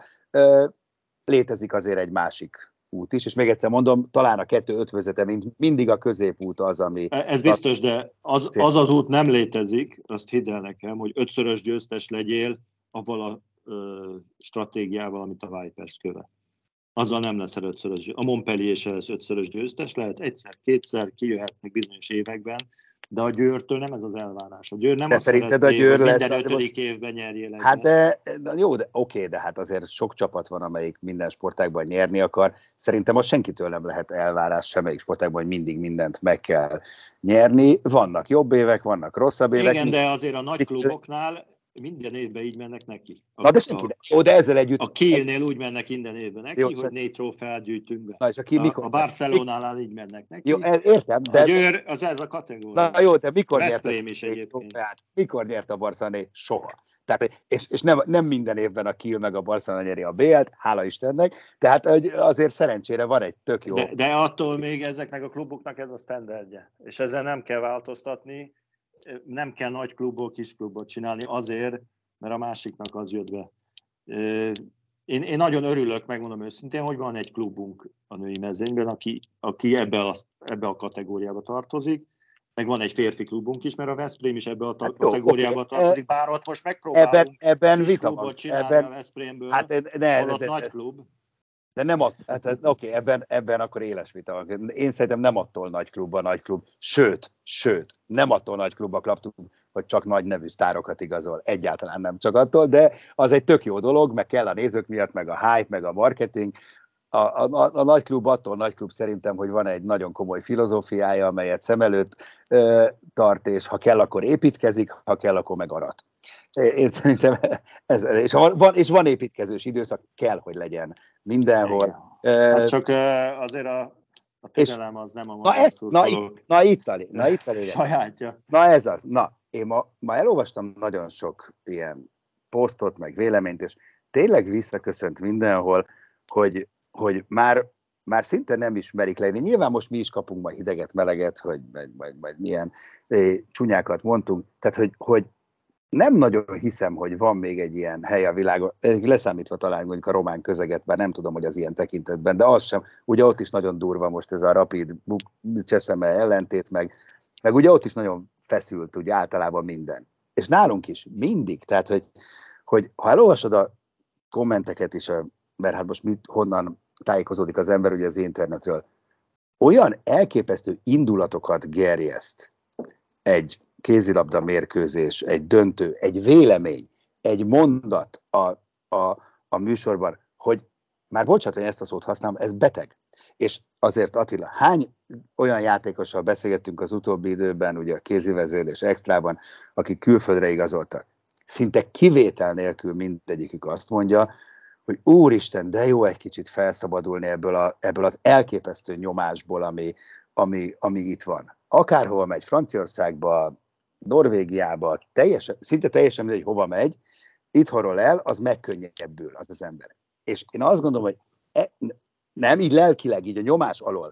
Létezik azért egy másik út is, és még egyszer mondom, talán a kettő ötvözete, mint mindig a középút az, ami... Ez biztos, de az az, az út nem létezik, azt hidd el nekem, hogy ötszörös győztes legyél, avval a ö, stratégiával, amit a Vipers követ. Azzal nem lesz ötszörös. A Montpellier se lesz ötszörös győztes, lehet egyszer, kétszer, kijöhetnek bizonyos években, De a Győrtől nem ez az elvárás. A Győr nem de azt szerinted szeretné, a Győr hogy lesz, minden ötödik most, évben nyerjél egyet. Hát de, de jó, de oké, de hát azért sok csapat van, amelyik minden sportágban nyerni akar. Szerintem az senkitől nem lehet elvárás semmelyik sportágban, hogy mindig mindent meg kell nyerni. Vannak jobb évek, vannak rosszabb évek. Igen, de azért a nagy kluboknál minden évben így mennek neki. A, Na de senki, de, ó, de ezzel együtt... A Kielnél úgy mennek minden évben neki, jó, hogy csak... négy trófeát gyűjtünk be. Na, és a, ki, mikor a Barcelonánál így mennek neki. Jó, ez, értem, de... A Győr, az ez a kategória. Na jó, de mikor nyert a trófeát? Mikor nyert a Barcelona? Soha. Tehát, és és nem, nem minden évben a Kiel meg a Barcelona nyeri a bé el-t, hála Istennek, tehát azért szerencsére van egy tök jó... De, de attól még ezeknek a kluboknak ez a standardje, és ezzel nem kell változtatni, nem kell nagy klubból, kis klubot csinálni azért, mert a másiknak az jött be. Én, én nagyon örülök, megmondom őszintén, hogy van egy klubunk a női mezőnyben, aki, aki ebbe, a, ebbe a kategóriába tartozik, meg van egy férfi klubunk is, mert a Veszprém is ebbe a ta- hát jó, kategóriába okay. tartozik, bár ott most megpróbálunk ebben, ebben kis vita klubot van. csinálni ebben, a Veszprémből, hát, ne, ott de, nagy de, klub. De nem att, hát, oké, okay, ebben, ebben akkor éles vita van. Én szerintem nem attól nagy klub a nagy klub, sőt, sőt, nem attól nagy klub a klub, hogy csak nagy nevű sztárokat igazol, egyáltalán nem csak attól, de az egy tök jó dolog, meg kell a nézők miatt, meg a hype, meg a marketing. A, a, a, a nagy klub attól nagy klub szerintem, hogy van egy nagyon komoly filozófiája, amelyet szem előtt ö, tart, és ha kell, akkor építkezik, ha kell, akkor meg arat. Én szerintem ez, és van, és van építkezős időszak, kell, hogy legyen mindenhol. Hát csak azért a, a türelem az nem a magyar szurkolók. Na itt a na itt a sajátja. Na ez az. Na, én ma, ma elolvastam nagyon sok ilyen posztot, meg véleményt, és tényleg visszaköszönt mindenhol, hogy, hogy már, már szinte nem ismerik lenni. Nyilván most mi is kapunk majd hideget, meleget, hogy majd, majd, majd milyen eh, csúnyákat mondtunk. Tehát, hogy, hogy nem nagyon hiszem, hogy van még egy ilyen hely a világon, leszámítva talán mondjuk a román közeget, bár nem tudom, hogy az ilyen tekintetben, de az sem, ugye ott is nagyon durva most ez a Rapid Cseszeme ellentét, meg, meg ugye ott is nagyon feszült ugye általában minden. És nálunk is mindig, tehát hogy, hogy ha elolvasod a kommenteket is, mert hát most mit, honnan tájékozódik az ember ugye az internetről, olyan elképesztő indulatokat gerjeszt egy kézilabda mérkőzés, egy döntő, egy vélemény, egy mondat a, a, a műsorban, hogy már bocsánat, hogy ezt a szót használom, ez beteg. És azért Attila, hány olyan játékossal beszélgettünk az utóbbi időben, ugye a kézivezérlés extrában, akik külföldre igazoltak. Szinte kivétel nélkül mindegyikük azt mondja, hogy úristen, de jó egy kicsit felszabadulni ebből, a, ebből az elképesztő nyomásból, ami, ami, ami itt van. Akárhova megy, Franciaországba, Norvégiába, teljesen, szinte teljesen mindegy, hova megy, itthonról el, az megkönnyebbül az az ember. És én azt gondolom, hogy e, nem, így lelkileg, így a nyomás alól,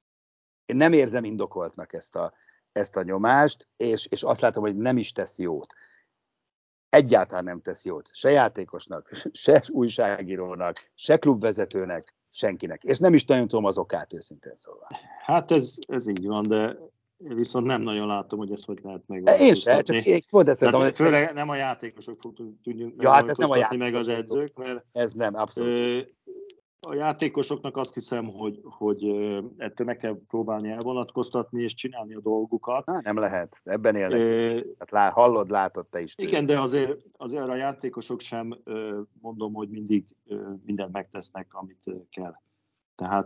én nem érzem indokoltnak ezt a, ezt a nyomást, és, és azt látom, hogy nem is tesz jót. Egyáltalán nem tesz jót. Se játékosnak, se újságírónak, se klubvezetőnek, senkinek. És nem is nagyon tudom az okát, őszintén szólva. Hát ez, ez így van, de viszont nem nagyon látom, hogy ezt hogy lehet megváltoztatni. Én sem, csak én pont ezt mondom, hogy... Főleg nem a játékosok tudjuk ja, hát megváltoztatni meg az edzők, mert ez nem, abszolút. A játékosoknak azt hiszem, hogy, hogy ettől meg kell próbálni elvonatkoztatni és csinálni a dolgukat. Há, nem lehet, ebben élnek. E... Hát lá, hallod, látod te is. Igen, de azért, azért a játékosok sem mondom, hogy mindig mindent megtesznek, amit kell. Tehát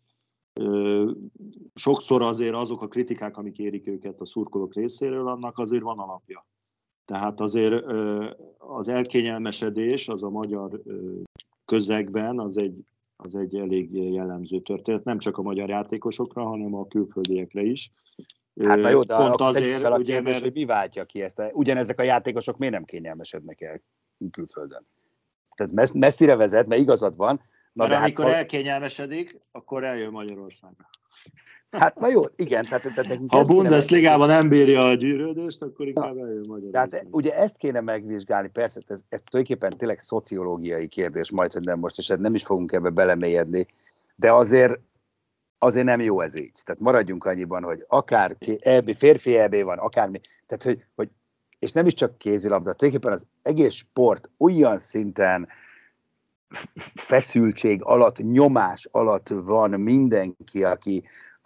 sokszor azért azok a kritikák, amik érik őket a szurkolók részéről, annak azért van alapja. Tehát azért az elkényelmesedés az a magyar közegben az egy, az egy elég jellemző történet, nem csak a magyar játékosokra, hanem a külföldiekre is. Hát na jó, de pont azért, fel a ugye, kérdés, mert... hogy mi váltja ki ezt. Ugyanezek a játékosok miért nem kényelmesednek el külföldön? Tehát messzire vezet, mert igazad van. Na, mert amikor hát, elkényelmesedik, akkor eljön Magyarországra. Hát na jó, igen. Tehát, tehát ha a Bundesligában nem bírja a gyűrődést, akkor inkább eljön Magyarországra. Tehát ugye ezt kéne megvizsgálni, persze, ez, ez tulajdonképpen tényleg szociológiai kérdés, majd, hogy nem most, és nem is fogunk ebbe belemélyedni, de azért, azért nem jó ez így. Tehát maradjunk annyiban, hogy akár é bé, férfi é bé van, akármi, tehát hogy, hogy, és nem is csak kézilabda, tulajdonképpen az egész sport olyan szinten feszültség alatt, nyomás alatt van mindenki, aki,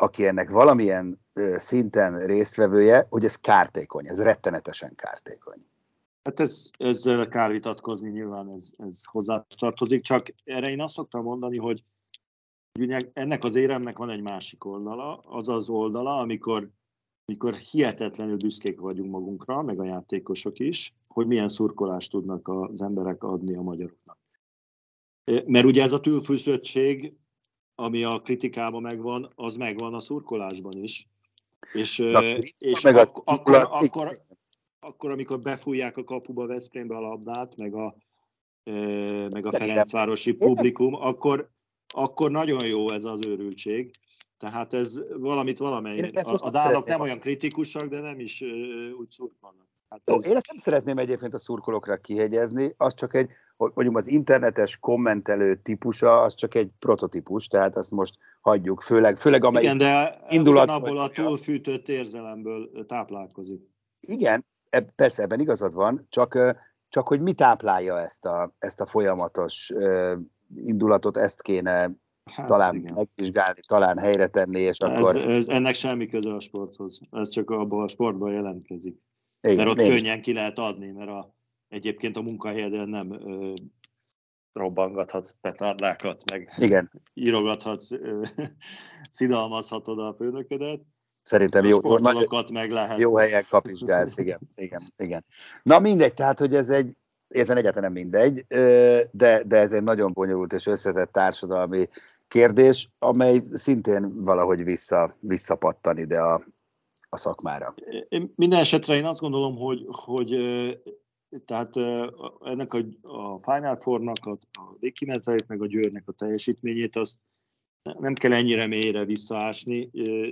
aki ennek valamilyen szinten résztvevője, hogy ez kártékony, ez rettenetesen kártékony. Hát ez, ezzel kár vitatkozni, nyilván ez, ez hozzá tartozik, csak erre én azt szoktam mondani, hogy ugye ennek az éremnek van egy másik oldala, az az oldala, amikor, amikor hihetetlenül büszkék vagyunk magunkra, meg a játékosok is, hogy milyen szurkolást tudnak az emberek adni a magyaroknak. Mert ugye ez a tűlfűszöttség, ami a kritikában megvan, az megvan a szurkolásban is. És, és ak- az akkor, akkor, akkor, amikor befújják a kapuba Veszprémbe a labdát, meg a, meg a Ferencvárosi publikum, akkor, akkor nagyon jó ez az őrültség. Tehát ez valamit valamelyik. A, a dánok nem olyan kritikusak, de nem is úgy szurkolnak. Hát ez... Én ezt nem szeretném egyébként a szurkolókra kihegyezni, az csak egy, hogy mondjuk az internetes kommentelő típusa, az csak egy prototípus, tehát azt most hagyjuk, főleg, főleg amelyik igen, de indulat... abból a túlfűtött érzelemből táplálkozik. Igen, persze ebben igazad van, csak, csak hogy mi táplálja ezt a, ezt a folyamatos uh, indulatot, ezt kéne hát, talán igen. megvizsgálni, talán helyre tenni, és ez, akkor... Ez, ennek semmi köze a sporthoz, ez csak abban a sportban jelentkezik. Igen, mert ott könnyen ki lehet adni, mert a, egyébként a munkahelyeden nem ö, robbangathatsz petárdákat, meg igen. írogathatsz, ö, szidalmazhatod a főnöködet. Szerintem jó, jó, meg lehet. Jó helyen kapizsgálsz, igen, igen, igen. Na mindegy, tehát hogy ez egy, értven egyáltalán nem mindegy, de, de ez egy nagyon bonyolult és összetett társadalmi kérdés, amely szintén valahogy vissza, visszapattan ide a a szakmára. Minden esetre én azt gondolom, hogy, hogy tehát ennek a, a Final Four-nak, a, a végkimenetelének, meg a Győrnek a teljesítményét, azt nem kell ennyire mélyre visszaásni.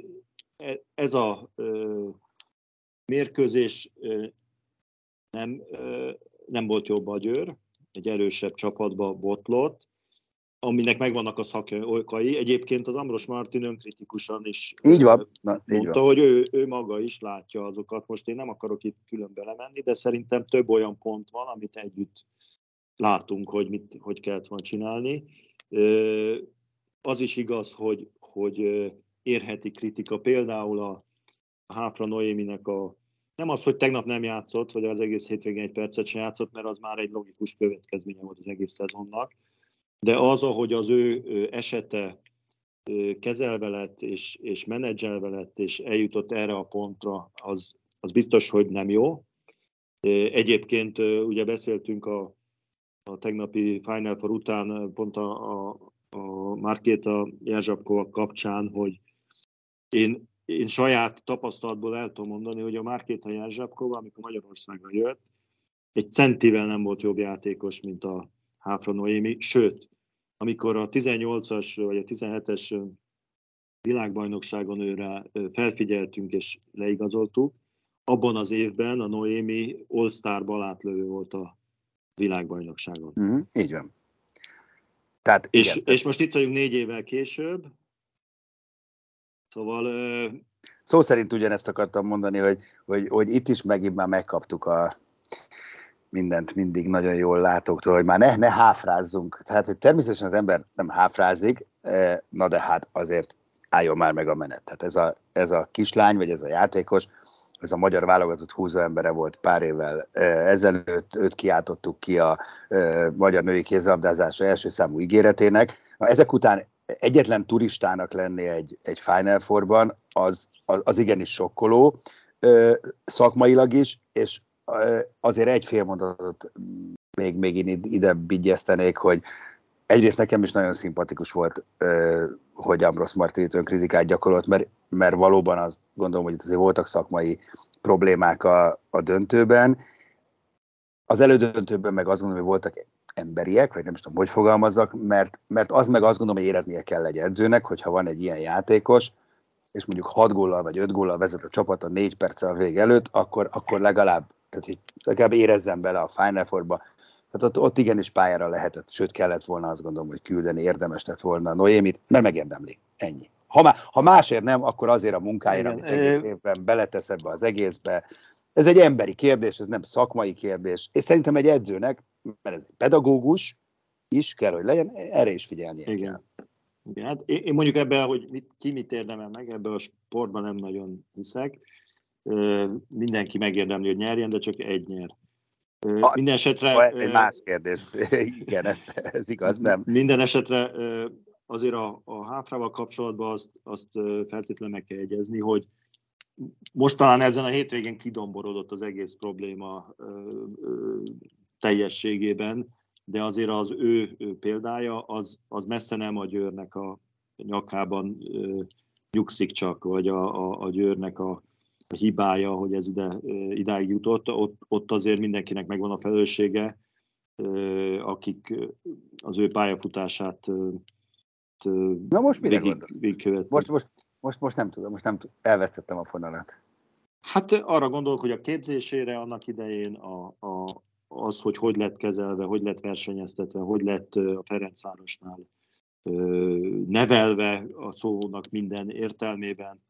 Ez a mérkőzés nem, nem volt jobb a Győr, egy erősebb csapatba botlott, aminek megvannak a szakokai. Egyébként az Ambros Martin önkritikusan is így van. Na, mondta, így van. hogy ő, ő maga is látja azokat. Most én nem akarok itt külön belemenni, de szerintem több olyan pont van, amit együtt látunk, hogy mit, hogy kellett volna csinálni. Az is igaz, hogy, hogy érheti kritika. Például a Háfra Noéminek a nem az, hogy tegnap nem játszott, vagy az egész hétvégén egy percet sem játszott, mert az már egy logikus következménye volt az egész szezonnak. De az, ahogy az ő esete kezelve lett, és, és menedzselve lett, és eljutott erre a pontra, az, az biztos, hogy nem jó. Egyébként ugye beszéltünk a, a tegnapi Final Four után, pont a, a, a Markéta Jerzsapkova kapcsán, hogy én, én saját tapasztalatból el tudom mondani, hogy a Markéta Jerzsapkova, amikor Magyarországra jött, egy centivel nem volt jobb játékos, mint a Háfra Noémi, sőt, amikor a tizennyolcas vagy a tizenhetes világbajnokságon őre felfigyeltünk és leigazoltuk, abban az évben a Noémi All-Star-ból átlövő volt a világbajnokságon. Mm, így van. Tehát, és, igen, és most itt vagyunk négy évvel később, szóval... Szó szerint ugyanezt akartam mondani, hogy, hogy, hogy itt is megint már megkaptuk a mindent mindig nagyon jól látóktól, hogy már ne, ne háfrázzunk. Tehát, hogy természetesen az ember nem háfrázik, na de hát azért álljon már meg a menet. Tehát ez a, ez a kislány, vagy ez a játékos, ez a magyar válogatott húzó embere volt pár évvel ezelőtt, őt kiáltottuk ki a magyar női kézilabdázása első számú ígéretének. Na, ezek után egyetlen turistának lenni egy, egy Final Fourban, az, az, az igenis sokkoló, szakmailag is, és azért egy fél mondatot még, még én ide vigyeztenék, hogy egyrészt nekem is nagyon szimpatikus volt, hogy Ambros Martinit önkritikát gyakorolt, mert, mert valóban azt gondolom, hogy itt azért voltak szakmai problémák a, a döntőben. Az elődöntőben meg azt gondolom, hogy voltak emberiek, vagy nem is tudom, hogy fogalmazzak, mert, mert az meg azt gondolom, hogy éreznie kell egy edzőnek, hogyha van egy ilyen játékos, és mondjuk hat góllal vagy öt góllal vezet a csapat a négy perccel a vég előtt, akkor, akkor legalább, tehát így, legalább érezzen bele a Final Fourba. Tehát ott, ott igenis pályára lehetett, sőt kellett volna azt gondolom, hogy küldeni, érdemes lett volna Noémit, mert megérdemli. Ennyi. Ha, má, ha másért nem, akkor azért a munkáért, amit egész évben beletesz ebbe az egészbe. Ez egy emberi kérdés, ez nem szakmai kérdés. És szerintem egy edzőnek, mert ez egy pedagógus is kell, hogy legyen, erre is figyelnie Igen. kell. Igen, hát én mondjuk ebben, hogy mit, ki mit érdemel meg, ebben a sportban nem nagyon hiszek. Mindenki megérdemli, hogy nyerjen, de csak egy nyer. A, minden esetre... Egy más kérdés. Igen, ez, ez igaz, nem? Minden esetre azért a, a háfrával kapcsolatban azt, azt feltétlenül meg kell jegyezni, hogy most talán ezen a hétvégén kidomborodott az egész probléma ö, ö, teljességében, de azért az ő, ő példája az, az messze nem a Győrnek a nyakában ö, nyugszik csak, vagy a, a, a Győrnek a hibája, hogy ez ide, idáig jutott. Ott, ott azért mindenkinek megvan a felelőssége, akik az ő pályafutását Na most mire végig, végigkövették. Most, most, most, most nem tudom, most nem tudom, elvesztettem a fonalat. Hát arra gondolok, hogy a képzésére annak idején a, a, az, hogy hogy lett kezelve, hogy lett versenyeztetve, hogy lett a Ferencvárosnál nevelve a szónak minden értelmében,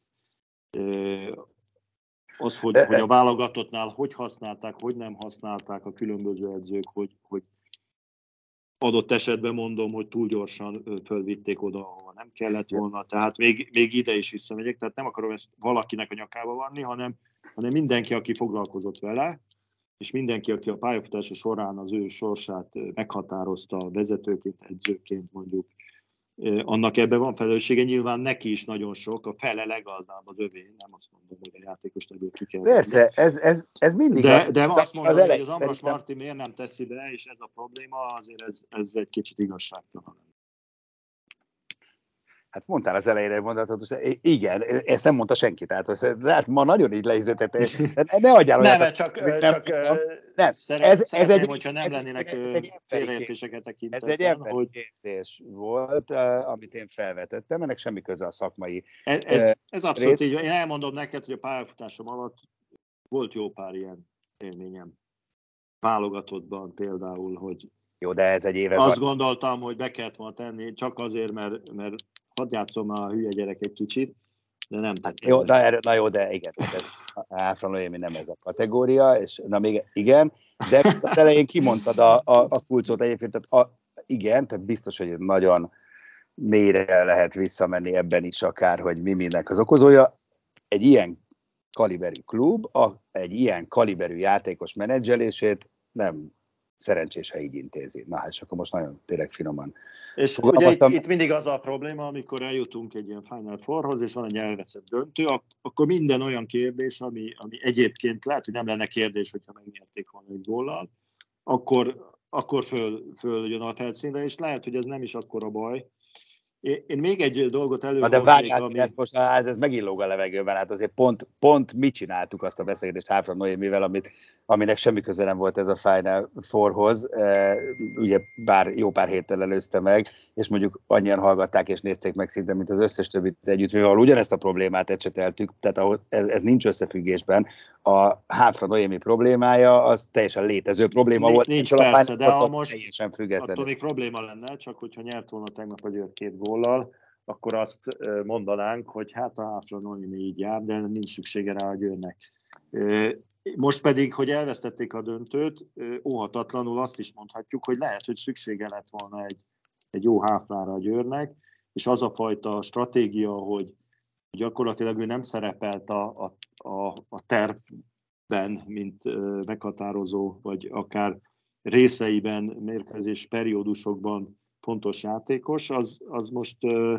az, hogy, hogy a válogatottnál hogy használták, hogy nem használták a különböző edzők, hogy, hogy adott esetben mondom, hogy túl gyorsan fölvitték oda, ahol nem kellett volna. Tehát még, még ide is visszamegyek, tehát nem akarom ezt valakinek a nyakába vanni, hanem, hanem mindenki, aki foglalkozott vele, és mindenki, aki a pályafutása során az ő sorsát meghatározta vezetőként, edzőként mondjuk, annak ebben van felelőssége, nyilván neki is nagyon sok, a fele legalább az övé, nem azt mondom, hogy a játékost ebből ki kell. Persze, ez, ez, ez mindig de, az. De azt mondom, az hogy az Ambros szerintem... Marti miért nem teszi be, és ez a probléma, azért ez, ez egy kicsit igazságtalan. Hát mondtál az elejére egy mondatot, hogy igen, ezt nem mondta senki, tehát hát ma nagyon így leizletett, ne adjál olyat. Nem, a... csak, nem, csak nem. Szeret, ez, ez egy, hogyha nem ez, lennének félreértéseket tekintetben. Ez egy emberi hogy... kérdés volt, amit én felvetettem, ennek semmi köze a szakmai Ez, ez, ez abszolút rész. Így, én elmondom neked, hogy a pályafutásom alatt volt jó pár ilyen élményem. Válogatottban például, hogy jó, de ez egy éve azt van. Gondoltam, hogy be kellett volna tenni, csak azért, mert, mert hadd játszom a hülye gyerek egy kicsit, de nem tettem. Jó, na, erő, na jó, de igen, Háfra Noémi nem ez a kategória, és na még igen, de az elején kimondtad a, a, a kulcsot egyébként, tehát a, igen, tehát biztos, hogy nagyon mélyre lehet visszamenni ebben is akár, hogy mi mindnek az okozója. Egy ilyen kaliberű klub, a, egy ilyen kaliberű játékos menedzselését nem szerencsés, ha így intézi. Na, és akkor most nagyon tényleg finoman. És ugye itt, itt mindig az a probléma, amikor eljutunk egy ilyen Final Fourhoz, és van egy elveszett döntő, akkor minden olyan kérdés, ami, ami egyébként lehet, hogy nem lenne kérdés, hogyha megnyerték volna egy góllal, akkor, akkor föl, föl jön a felszínre, és lehet, hogy ez nem is akkora baj. Én még egy dolgot előhoznék, de várjál, ami... ez most hát ez megillóg a levegőben, hát azért pont, pont mi csináltuk azt a beszélgetést Háfra Noémivel, amit, aminek semmi köze nem volt ez a Final Fourhoz, e, ugye bár jó pár héttel előzte meg, és mondjuk annyian hallgatták és nézték meg szinte, mint az összes többit együtt, mivel ugyanezt a problémát ecseteltük, tehát ahol ez, ez nincs összefüggésben, a Háfra Noémi problémája az teljesen létező probléma nincs, volt. Nincs persze, de ha most attól még probléma lenne, csak hogyha nyert volna tegnap a Győr két góllal, akkor azt mondanánk, hogy hát a Háfra Noémi így jár, de nincs szüksége rá a Győrnek. Most pedig, hogy elvesztették a döntőt, óhatatlanul azt is mondhatjuk, hogy lehet, hogy szüksége lett volna egy, egy jó Háfrára a Győrnek, és az a fajta stratégia, hogy gyakorlatilag ő nem szerepelt a, a, a, a tervben, mint meghatározó, vagy akár részeiben, mérkőzés periódusokban fontos játékos, az, az most,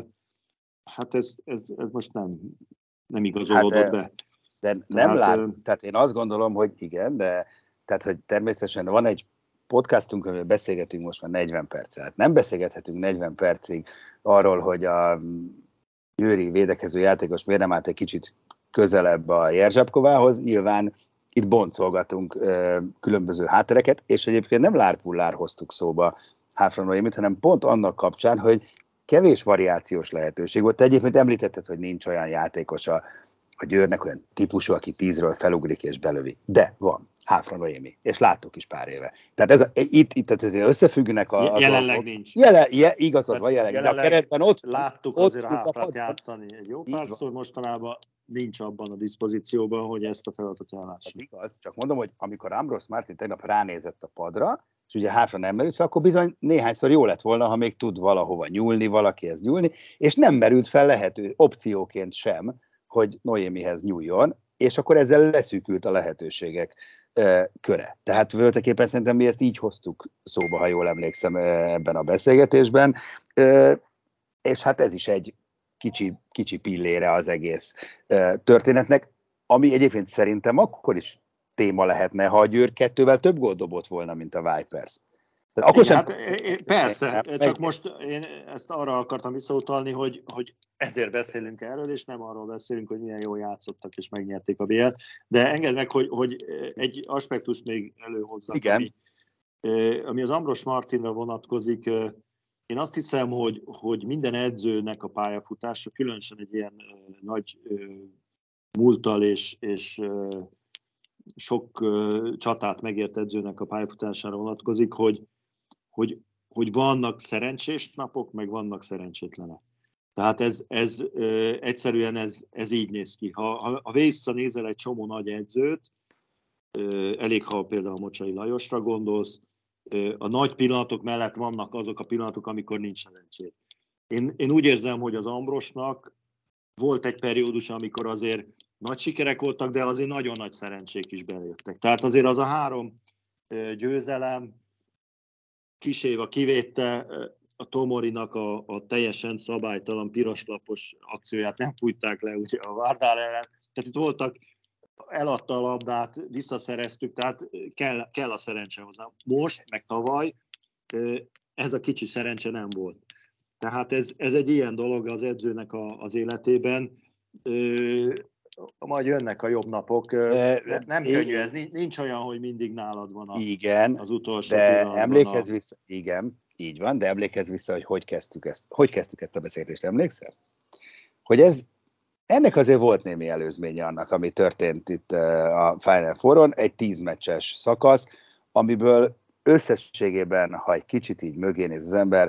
hát ez, ez, ez most nem, nem igazolódott hát, be. De nem tehát, lát, tehát én azt gondolom, hogy igen, de tehát, hogy természetesen van egy podcastunk, amivel beszélgetünk most már negyven percet. Nem beszélgethetünk negyven percig arról, hogy a győri védekező játékos miért nem állt egy kicsit közelebb a Jerzsapkovához. Nyilván itt boncolgatunk ö, különböző háttereket, és egyébként nem lárpullár hoztuk szóba Háfra Noémit, hanem pont annak kapcsán, hogy kevés variációs lehetőség volt. Te egyébként említetted, hogy nincs olyan játékos a, a Győrnek, olyan típusú, aki tízről felugrik és belövi. De van. Háfra Noémi, és láttuk is pár éve. Tehát ez a, itt, itt tehát összefüggnek a... a jelenleg dolgok. nincs. Jelen, je, igazad van, jelenleg, jelenleg, de a keretben ott... Láttuk ott azért a Háfrát játszani egy jó párszor, mostanában nincs abban a diszpozícióban, hogy ezt a feladatot ellássuk. Ez igaz, csak mondom, hogy amikor Ambros Martin tegnap ránézett a padra, és ugye hátra nem merült fel, akkor bizony néhányszor jó lett volna, ha még tud valahova nyúlni, valakihez nyúlni, és nem merült fel lehető opcióként sem, hogy Noémihez nyúljon, és akkor ezzel leszűkült a lehetőségek e, köre. Tehát voltaképpen szerintem mi ezt így hoztuk szóba, ha jól emlékszem ebben a beszélgetésben, e, és hát ez is egy kicsi, kicsi pillére az egész e, történetnek, ami egyébként szerintem akkor is téma lehetne, ha a Győr kettővel több gólt dobott volna, mint a Vipers. Tehát akkor igen, sem... hát, persze, meg... csak most én ezt arra akartam visszautalni, hogy, hogy ezért beszélünk erről, és nem arról beszélünk, hogy milyen jól játszottak, és megnyerték a bé el-t. De engedd meg, hogy, hogy egy aspektust még előhozzak, ami, ami az Ambros Martinra vonatkozik. Én azt hiszem, hogy, hogy minden edzőnek a pályafutása, különösen egy ilyen nagy múlttal és, és sok csatát megért edzőnek a pályafutására vonatkozik, hogy, hogy, hogy vannak szerencsés napok, meg vannak szerencsétlenek. Tehát ez, ez egyszerűen ez, ez így néz ki. Ha, ha, ha visszanézel egy csomó nagy edzőt, elég, ha például Mocsai Lajosra gondolsz, a nagy pillanatok mellett vannak azok a pillanatok, amikor nincs szerencsét. Én, én úgy érzem, hogy az Ambrosnak volt egy periódus, amikor azért nagy sikerek voltak, de azért nagyon nagy szerencsék is bejöttek. Tehát azért az a három győzelem, Kis Éva kivétte, a Tomorinak a, a teljesen szabálytalan piroslapos akcióját nem fújták le ugye a Vardar ellen. Tehát itt voltak, eladta a labdát, visszaszereztük, tehát kell, kell a szerencse hozzá. Most, meg tavaly ez a kicsi szerencse nem volt. Tehát ez, ez egy ilyen dolog az edzőnek a, az életében. Majd jönnek a jobb napok. De, nem igen. Könnyű ez, nincs olyan, hogy mindig nálad van a, igen, az utolsó de pillanatban. Emlékezz a... vissza, igen, így van, de emlékezz vissza, hogy hogy kezdtük ezt. Hogy kezdtük ezt a beszélgetést, emlékszel? Hogy ez, ennek azért volt némi előzménye annak, ami történt itt a Final Fouron, egy tíz meccses szakasz, amiből összességében, ha egy kicsit így mögé néz az ember,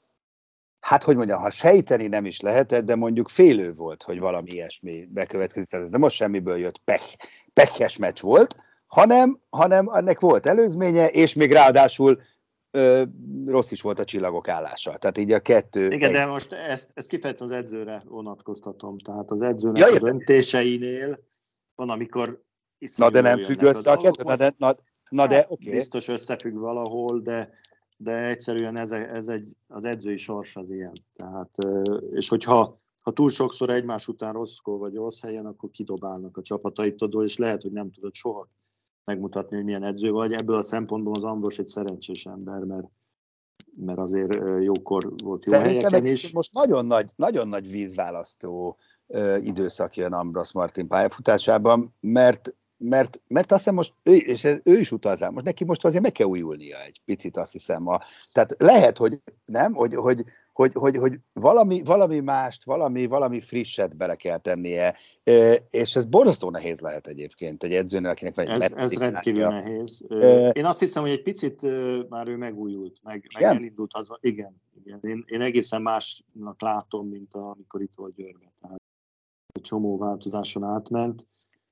hát, hogy mondjam, ha sejteni nem is lehetett, de mondjuk félő volt, hogy valami ilyesmi bekövetkezik. Tehát ez nem most semmiből jött pech, peches meccs volt, hanem, hanem ennek volt előzménye, és még ráadásul ö, rossz is volt a csillagok állása. Tehát így a kettő... Igen, egy... de most ezt, ezt kifejezetten az edzőre vonatkoztatom. Tehát az edzőnek ja, a döntéseinél van, amikor... Na, de nem függ össze a kettő? Na, de, na, na de oké. Okay. Biztos összefügg valahol, de... de egyszerűen ez, ez egy, az edzői sors az ilyen. Tehát, és hogyha ha túl sokszor egymás után rosszkor vagy rossz helyen, akkor kidobálnak a csapataitodól, és lehet, hogy nem tudod soha megmutatni, hogy milyen edző vagy. Ebből a szempontból az Ambros egy szerencsés ember, mert, mert azért jókor volt jó Szerintem helyeken is. Most nagyon nagy, nagyon nagy vízválasztó uh, időszak jön Ambros Martin pályafutásában, mert Mert, mert azt hiszem most, ő, és ő is utalt rá, most neki most azért meg kell újulnia egy picit, azt hiszem. A, tehát lehet, hogy nem, hogy, hogy, hogy, hogy, hogy valami, valami mást, valami, valami frisset bele kell tennie, és ez borzasztó nehéz lehet egyébként egy edzőnél, akinek van egy Ez, ez rendkívül nehéz. Én azt hiszem, hogy egy picit már ő megújult, meg, meg elindult. Az, igen, igen. Én, én egészen másnak látom, mint amikor itt volt Győrben. Tehát egy csomó változáson átment.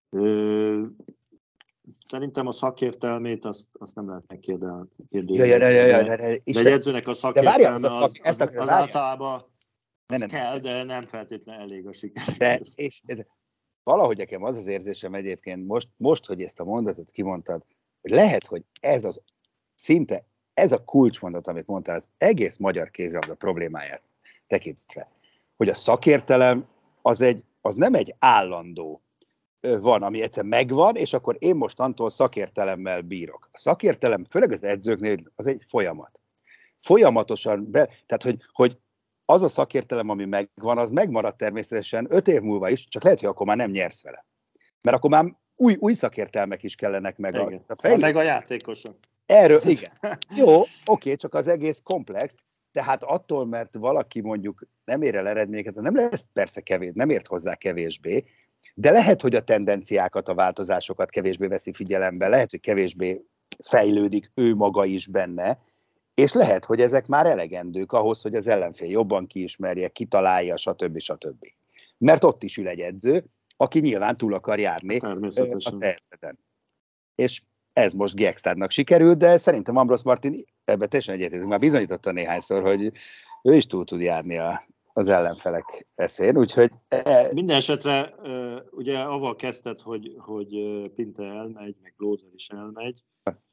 Ö, szerintem a szakértelmét azt, azt nem lehet megkérdezni. Ja, ja, ja, ja, de, de, de egy edzőnek a szakértelme az, az, az, az, az általában nem, nem. kell, de nem feltétlenül elég a siker. De, és de, valahogy nekem az az érzésem egyébként most, most, hogy ezt a mondatot kimondtad, hogy lehet, hogy ez az szinte, ez a kulcsmondat, amit mondtál, az egész magyar kézilabda problémáját tekintve, hogy a szakértelem az, egy, az nem egy állandó van, ami egyszer megvan, és akkor én mostantól szakértelemmel bírok. A szakértelem, főleg az edzőknél, az egy folyamat. Folyamatosan, be, tehát hogy, hogy az a szakértelem, ami megvan, az megmarad természetesen öt év múlva is, csak lehet, hogy akkor már nem nyersz vele. Mert akkor már új, új szakértelmek is kellenek meg. A, a fejlő... meg a játékosok. Erről, igen. Jó, oké, csak az egész komplex, tehát attól, mert valaki mondjuk nem ér el eredményeket, nem lesz persze kevés, nem ért hozzá kevésbé, de lehet, hogy a tendenciákat, a változásokat kevésbé veszi figyelembe, lehet, hogy kevésbé fejlődik ő maga is benne, és lehet, hogy ezek már elegendők ahhoz, hogy az ellenfél jobban kiismerje, kitalálja, stb. stb. Mert ott is ül egy edző, aki nyilván túl akar járni a területen. És ez most Gextádnak sikerült, de szerintem Ambrosz Martin ebben teljesen egyetértünk, már bizonyította néhányszor, hogy ő is túl tud járni a, az ellenfelek eszén, úgyhogy... E... Minden esetre ugye avval kezdted, hogy, hogy Pinte elmegy, meg Glózer is elmegy,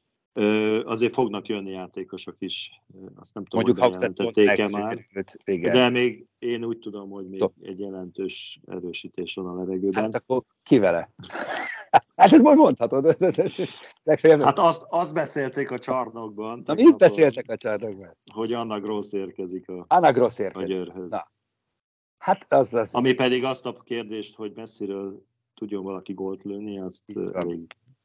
azért fognak jönni játékosok is, azt nem tudom, mondjuk hogy bejelentették-e már, igen. De még én úgy tudom, hogy még Top. egy jelentős erősítés van a levegőben. Hát akkor ki vele? Hát ezt most mondhatod. Legfeljebb... Hát azt, azt beszélték a csarnokban. Na, mit beszéltek a csarnokban? Hogy Anna Gross érkezik a, Anna Gross érkezik. a Győrhöz. Na. Hát az lesz. Ami pedig azt a kérdést, hogy messziről tudjon valaki gólt lőni, azt elég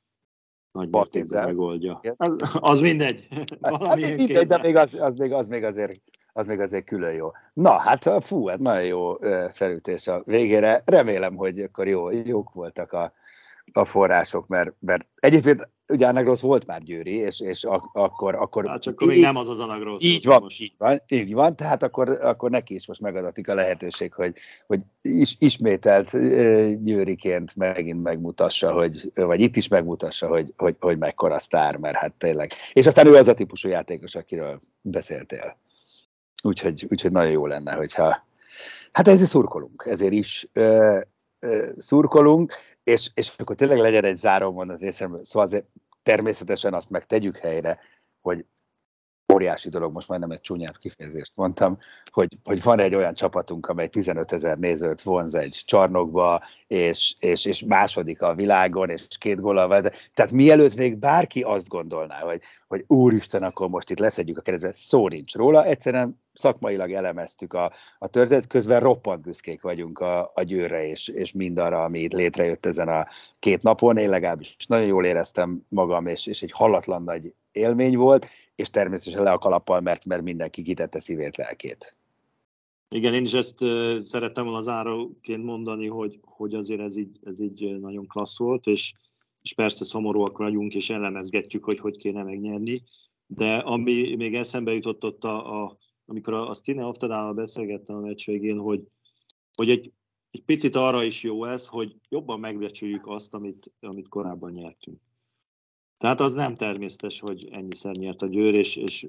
nagy mértékben megoldja. Az, az mindegy. Az mindegy, de még az, az, még, az, még azért, az még azért külön jó. Na, hát fú, hát nagyon jó felütés a végére. Remélem, hogy akkor jó, jók voltak a, a források, mert, mert egyébként ugye Anna Gross volt már győri, és, és ak- akkor... akkor hát csak akkor még nem az az Anna Gross. Így van, most. így van, így van, tehát akkor, akkor neki is most megadatik a lehetőség, hogy, hogy is, ismételt győriként megint megmutassa, hogy, vagy itt is megmutassa, hogy, hogy, hogy mekkora sztár, mert hát tényleg. És aztán ő az a típusú játékos, akiről beszéltél. Úgyhogy, úgyhogy nagyon jó lenne, hogyha... Hát ezért szurkolunk, ezért is... Ö, szurkolunk, és, és akkor tényleg legyen egy záró mondat részemről. Szóval azért természetesen azt meg tegyük helyre, hogy óriási dolog, most majdnem egy csúnyább kifejezést mondtam, hogy, hogy van egy olyan csapatunk, amely tizenötezer nézőt vonz egy csarnokba, és, és, és második a világon, és két góllal van. Tehát mielőtt még bárki azt gondolná, hogy, hogy úristen, akkor most itt leszedjük a keresztbe, szó nincs róla, egyszerűen szakmailag elemeztük a, a történet, közben roppant büszkék vagyunk a, a Győrre, és, és mindarra, ami itt létrejött ezen a két napon. Én legalábbis nagyon jól éreztem magam, és, és egy hallatlan nagy élmény volt, és természetesen le a kalappal, mert, mert mindenki kitette szívét, lelkét. Igen, én is ezt uh, szerettem volna záróként mondani, hogy, hogy azért ez így, ez így nagyon klassz volt, és, és persze szomorúak vagyunk, és elemezgetjük, hogy hogy kéne megnyerni, de ami még eszembe jutott ott, a, a, amikor a, a Stine Oftedával beszélgettem a meccs végén, hogy, hogy egy, egy picit arra is jó ez, hogy jobban megbecsüljük azt, amit, amit korábban nyertünk. Tehát az nem természetes, hogy ennyiszer nyert a Győr, és, és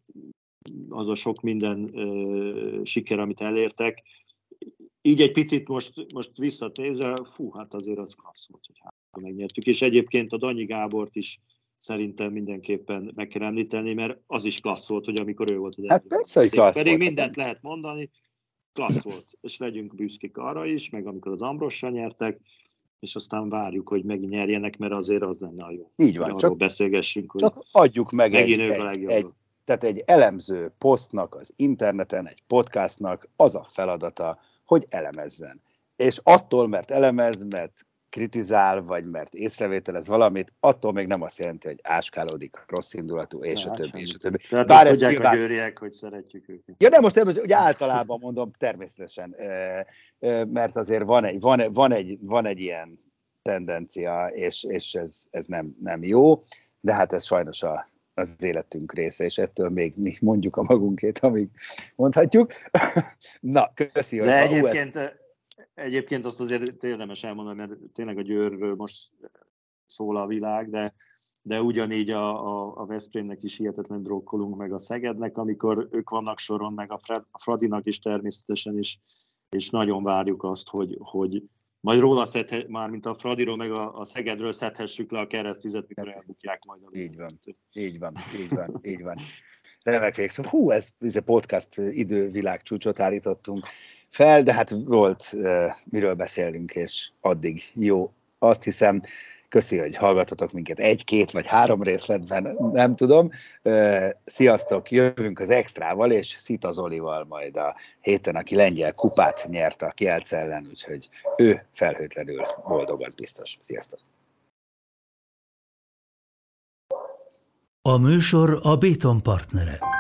az a sok minden ö, siker, amit elértek. Így egy picit most, most visszatézve, fú, hát azért az klassz volt, hogy hát megnyertük. És egyébként a Danyi Gábort is szerintem mindenképpen meg kell említeni, mert az is klassz volt, hogy amikor ő volt az hát persze, hogy klassz pedig volt. mindent lehet mondani, klassz volt. És legyünk büszkék arra is, meg amikor az Ambrossal nyertek, és aztán várjuk, hogy megint nyerjenek, mert azért az lenne a jó. Így van, csak, beszélgessünk, hogy csak adjuk meg egy, egy, egy, tehát egy elemző posztnak az interneten, egy podcastnak az a feladata, hogy elemezzen. És attól, mert elemez, mert kritizál, vagy mert észrevételez valamit, attól még nem azt jelenti, hogy áskálódik, rossz indulatú, és a többi, és a többi. Tehát Bár azt tudják nyilván... a győriek, hogy szeretjük őket. Ja, de most ugye általában mondom, természetesen, mert azért van egy, van, van egy, van egy ilyen tendencia, és, és ez, ez nem, nem jó, de hát ez sajnos a, az életünk része, és ettől még mi mondjuk a magunkét, amíg mondhatjuk. Na, köszi, hogy... De egyébként... Egyébként azt azért érdemes elmondani, mert tényleg a Győrről most szól a világ, de, de ugyanígy a, a, a Veszprémnek is hihetetlen drukkolunk, meg a Szegednek, amikor ők vannak soron, meg a, Fred, a Fradinak is természetesen is, és nagyon várjuk azt, hogy, hogy majd róla szedhe, már mint a Fradiról, meg a, a Szegedről szedhessük le a keresztüzet, mikor elbukják majd a Így van, így van, így van, így van. Remek végszó. Hú, ez, ez a podcast idővilágcsúcsot állítottunk fel, de hát volt uh, miről beszélünk, és addig jó. Azt hiszem, köszi, hogy hallgatotok minket egy-két vagy három részletben, nem tudom. Uh, sziasztok, jövünk az extrával, és Szita Zolival majd a héten, aki lengyel kupát nyert a Kielc ellen, úgyhogy ő felhőtlenül boldog, az biztos. Sziasztok! A műsor a Béton partnere.